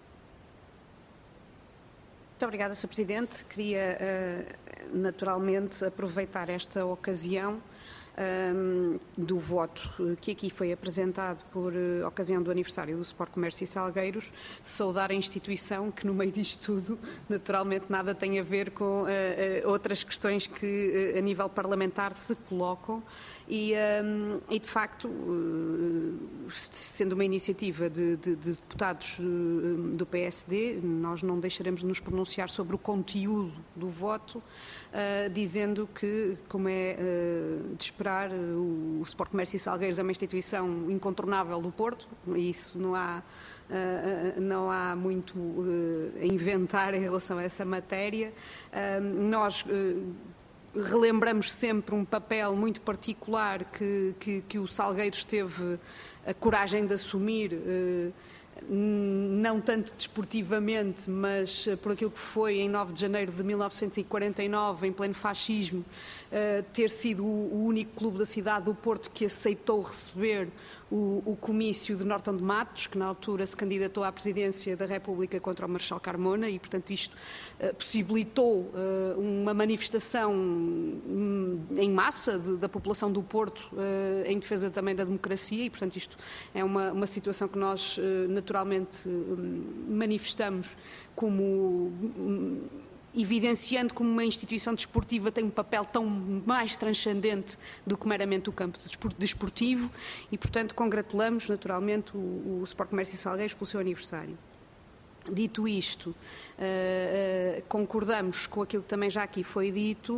Muito obrigada, senhor Presidente. Queria, naturalmente, aproveitar esta ocasião Um, do voto que aqui foi apresentado por uh, ocasião do aniversário do Sport Comércio e Salgueiros, saudar a instituição que no meio disto tudo naturalmente nada tem a ver com uh, uh, outras questões que uh, a nível parlamentar se colocam e, um, e de facto uh, sendo uma iniciativa de, de, de deputados uh, do P S D, nós não deixaremos de nos pronunciar sobre o conteúdo do voto, uh, dizendo que, como é uh, de esperar, o Sport Comércio e Salgueiros é uma instituição incontornável do Porto, e isso não há, uh, não há muito uh, a inventar em relação a essa matéria. Uh, nós uh, relembramos sempre um papel muito particular que, que, que o Salgueiros teve a coragem de assumir, uh, não tanto desportivamente, mas por aquilo que foi em nove de janeiro de mil novecentos e quarenta e nove, em pleno fascismo, ter sido o único clube da cidade do Porto que aceitou receber o, o comício de Norton de Matos, que na altura se candidatou à presidência da República contra o Marechal Carmona, e portanto isto uh, possibilitou uh, uma manifestação um, em massa de, da população do Porto uh, em defesa também da democracia, e portanto isto é uma, uma situação que nós uh, naturalmente um, manifestamos como um, evidenciando como uma instituição desportiva tem um papel tão mais transcendente do que meramente o campo desportivo, e, portanto, congratulamos naturalmente o, o Sport Comércio e Salgueiros pelo seu aniversário. Dito isto, uh, uh, concordamos com aquilo que também já aqui foi dito, uh,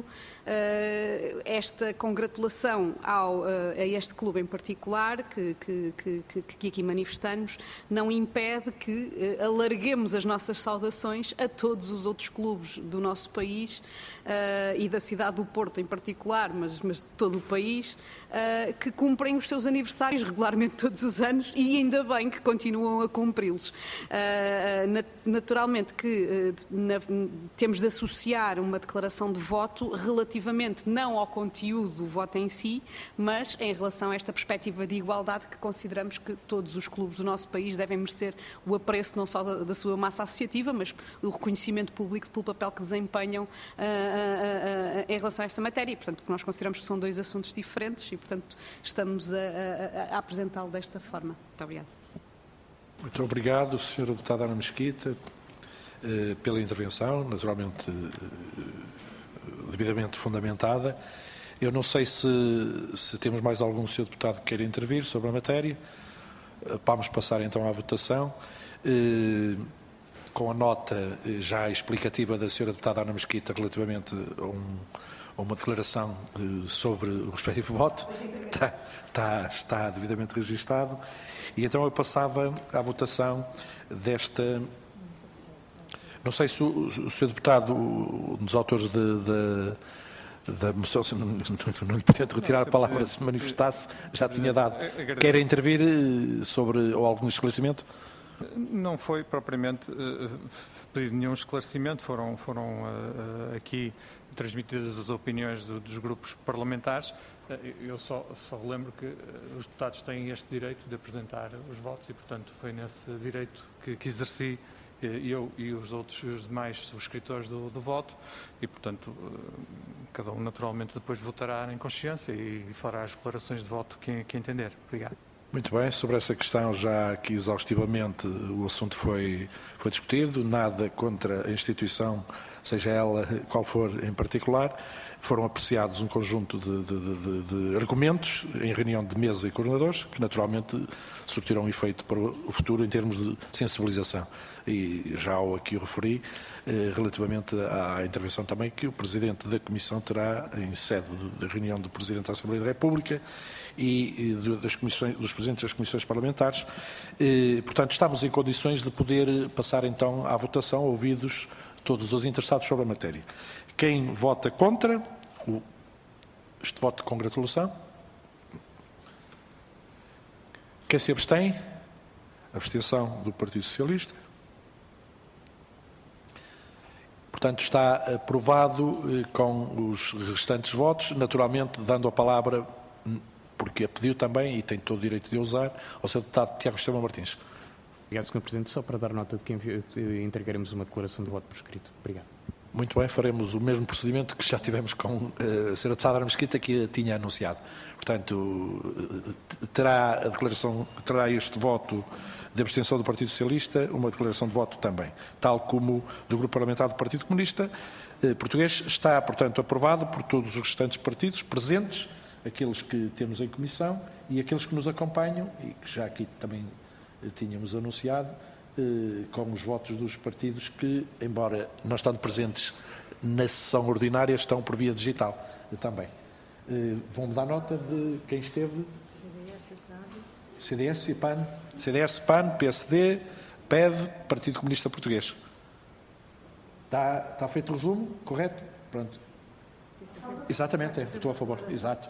esta congratulação ao, uh, a este clube em particular, que, que, que, que aqui manifestamos, não impede que uh, alarguemos as nossas saudações a todos os outros clubes do nosso país uh, e da cidade do Porto em particular, mas, mas de todo o país, uh, que cumprem os seus aniversários regularmente todos os anos, e ainda bem que continuam a cumpri-los. Uh, Naturalmente que na, temos de associar uma declaração de voto relativamente não ao conteúdo do voto em si, mas em relação a esta perspectiva de igualdade que consideramos que todos os clubes do nosso país devem merecer o apreço não só da, da sua massa associativa, mas o reconhecimento público pelo papel que desempenham uh, uh, uh, uh, em relação a esta matéria. E, portanto, nós consideramos que são dois assuntos diferentes e, portanto, estamos a, a, a apresentá-lo desta forma. Muito obrigada. Muito obrigado, senhora Deputada Ana Mesquita, eh, pela intervenção, naturalmente eh, devidamente fundamentada. Eu não sei se, se temos mais algum senhor Deputado que queira intervir sobre a matéria. Eh, vamos passar então à votação. Eh, com a nota já explicativa da senhora Deputada Ana Mesquita relativamente a, um, a uma declaração eh, sobre o respectivo voto, está, está, está devidamente registado. E então eu passava à votação desta... Não sei se o, o senhor Deputado, um dos autores de, de, da moção, não, não lhe pretendo retirar a palavra, se manifestasse, já tinha dado. Quer intervir sobre ou algum esclarecimento? Não foi propriamente uh, pedido nenhum esclarecimento, foram, foram uh, aqui transmitidas as opiniões do, dos grupos parlamentares. Eu só, só lembro que os deputados têm este direito de apresentar os votos e, portanto, foi nesse direito que, que exerci eu e os outros os demais subscritores do, do voto e, portanto, cada um naturalmente depois votará em consciência e fará as declarações de voto que, que entender. Obrigado. Muito bem, sobre essa questão já aqui exaustivamente o assunto foi, foi discutido, nada contra a instituição, seja ela qual for em particular. Foram apreciados um conjunto de, de, de, de argumentos em reunião de mesa e coordenadores, que naturalmente surtirão um efeito para o futuro em termos de sensibilização. E já o aqui o referi, eh, relativamente à intervenção também que o Presidente da Comissão terá em sede de reunião do Presidente da Assembleia da República e, e das comissões, dos Presidentes das Comissões Parlamentares. Eh, portanto, estamos em condições de poder passar então à votação, ouvidos todos os interessados sobre a matéria. Quem vota contra, o, este voto de congratulação. Quem se abstém? Abstenção do Partido Socialista. Portanto, está aprovado eh, com os restantes votos, naturalmente dando a palavra, porque a pediu também, e tem todo o direito de usar, ao seu deputado Tiago Esteban Martins. Obrigado, senhor Presidente. Só para dar nota de que entregaremos uma declaração de voto por escrito. Obrigado. Muito bem, faremos o mesmo procedimento que já tivemos com uh, a senhora deputada Mesquita, que a tinha anunciado. Portanto, uh, terá a declaração, terá este voto de abstenção do Partido Socialista, uma declaração de voto também, tal como do Grupo Parlamentar do Partido Comunista uh, Português. Está, portanto, aprovado por todos os restantes partidos presentes, aqueles que temos em comissão e aqueles que nos acompanham e que já aqui também uh, tínhamos anunciado, com os votos dos partidos que, embora não estando presentes na sessão ordinária, estão por via digital também. Vão-me dar nota de quem esteve? C D S e P A N. C D S, P A N, P S D, P E V, Partido Comunista Português. Está, está feito o resumo? Correto? Pronto. Exatamente, é, votou a favor. Exato.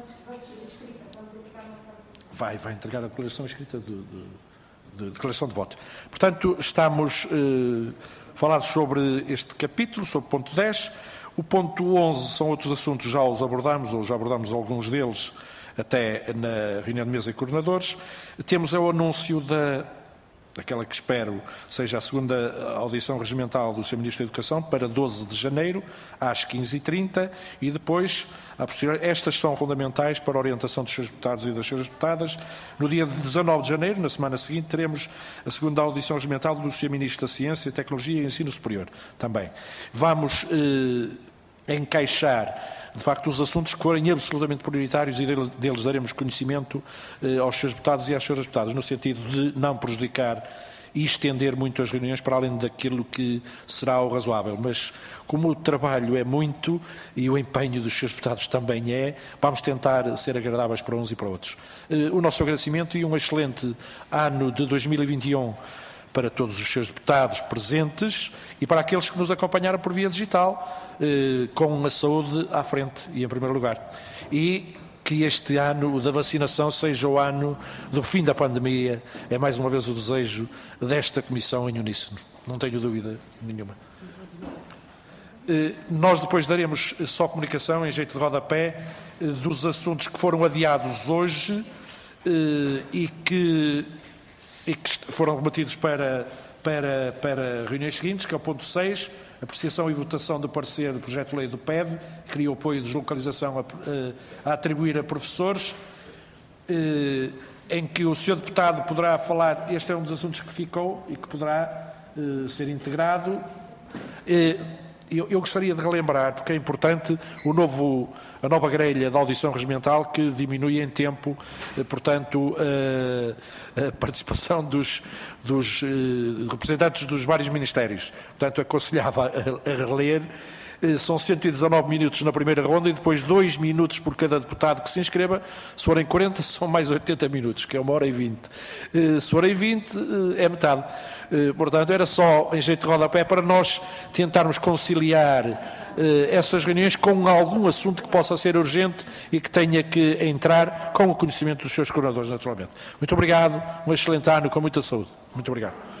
Vai, vai entregar a declaração escrita do... do de declaração de voto. Portanto, estamos eh, falados sobre este capítulo, sobre o ponto dez. O ponto onze são outros assuntos, já os abordamos, ou já abordamos alguns deles, até na reunião de mesa e coordenadores. Temos o anúncio da, daquela que espero seja a segunda audição regimental do senhor Ministro da Educação, para doze de janeiro, às quinze e trinta, e depois, a posterior, estas são fundamentais para a orientação dos seus deputados e das suas deputadas. No dia dezanove de janeiro, na semana seguinte, teremos a segunda audição regimental do senhor Ministro da Ciência, Tecnologia e Ensino Superior, também. Vamos eh, encaixar, de facto, os assuntos que forem absolutamente prioritários e deles, deles daremos conhecimento eh, aos seus deputados e às suas deputadas, no sentido de não prejudicar e estender muito as reuniões para além daquilo que será o razoável. Mas, como o trabalho é muito e o empenho dos seus deputados também é, vamos tentar ser agradáveis para uns e para outros. O nosso agradecimento e um excelente ano de dois mil e vinte e um para todos os seus deputados presentes e para aqueles que nos acompanharam por via digital, com a saúde à frente e em primeiro lugar. E que este ano da vacinação seja o ano do fim da pandemia. É mais uma vez o desejo desta Comissão em uníssono. Não tenho dúvida nenhuma. Nós depois daremos só comunicação em jeito de rodapé dos assuntos que foram adiados hoje e que, e que foram rebatidos para, para, para reuniões seguintes, que é o ponto seis, apreciação e votação do parecer do projeto de lei do P E V, que cria o apoio de deslocalização a, a atribuir a professores, em que o senhor deputado poderá falar, este é um dos assuntos que ficou e que poderá ser integrado. Eu, eu gostaria de relembrar, porque é importante, o novo, a nova grelha da audição regimental que diminui em tempo, portanto, a, a participação dos, dos representantes dos vários ministérios. Portanto, aconselhava a, a reler. São cento e dezanove minutos na primeira ronda e depois dois minutos por cada deputado que se inscreva. Se forem quarenta, são mais oitenta minutos, que é uma hora e vinte. Se forem vinte, é metade. Portanto, era só em jeito de rodapé para nós tentarmos conciliar essas reuniões com algum assunto que possa ser urgente e que tenha que entrar com o conhecimento dos seus coordenadores, naturalmente. Muito obrigado. Um excelente ano com muita saúde. Muito obrigado.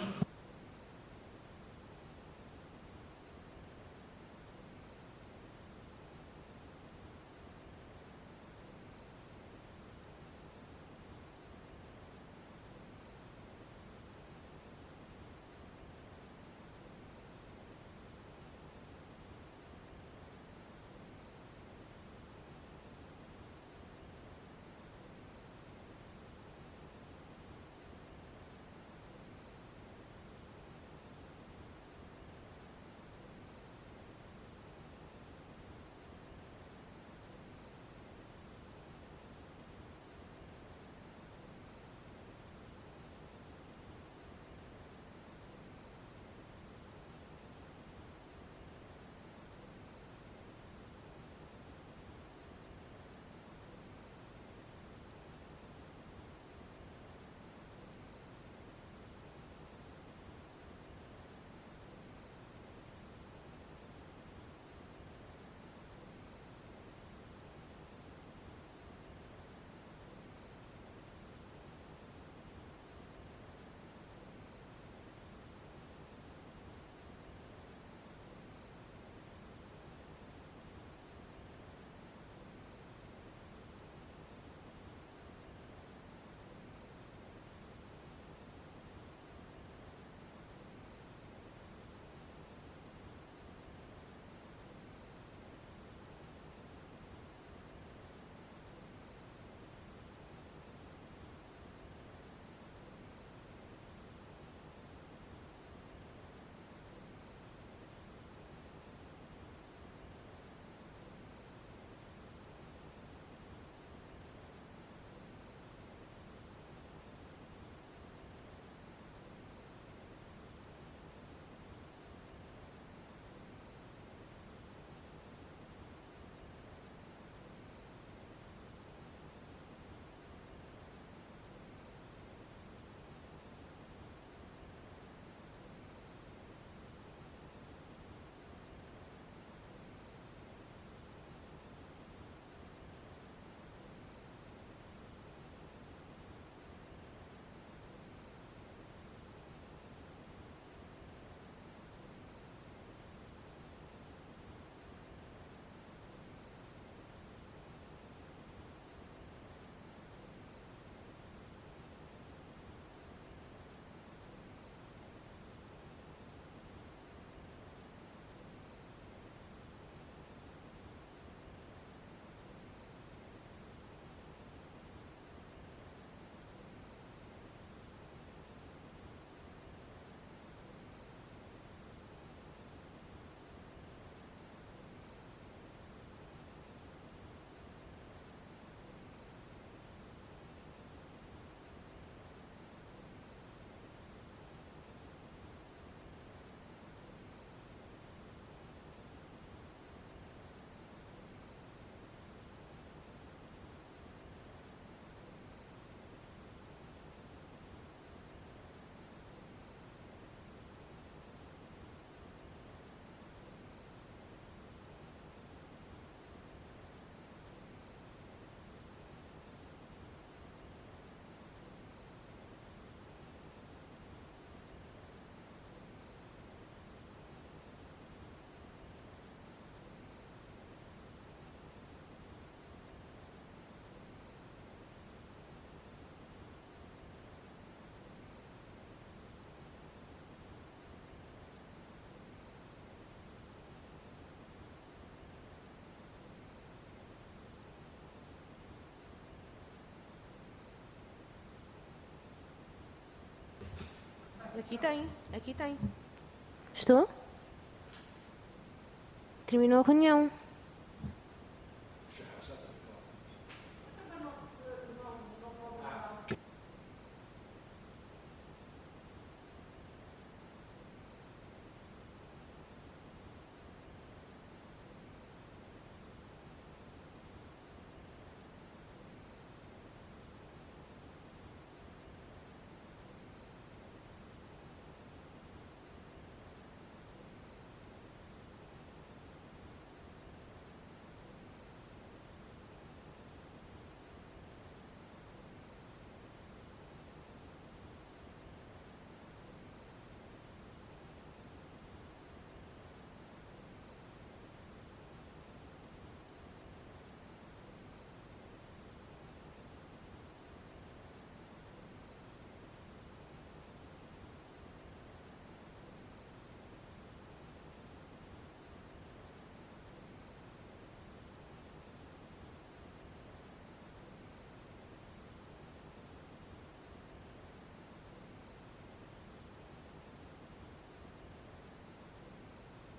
Aqui tem, aqui tem. Estou? Terminou a reunião.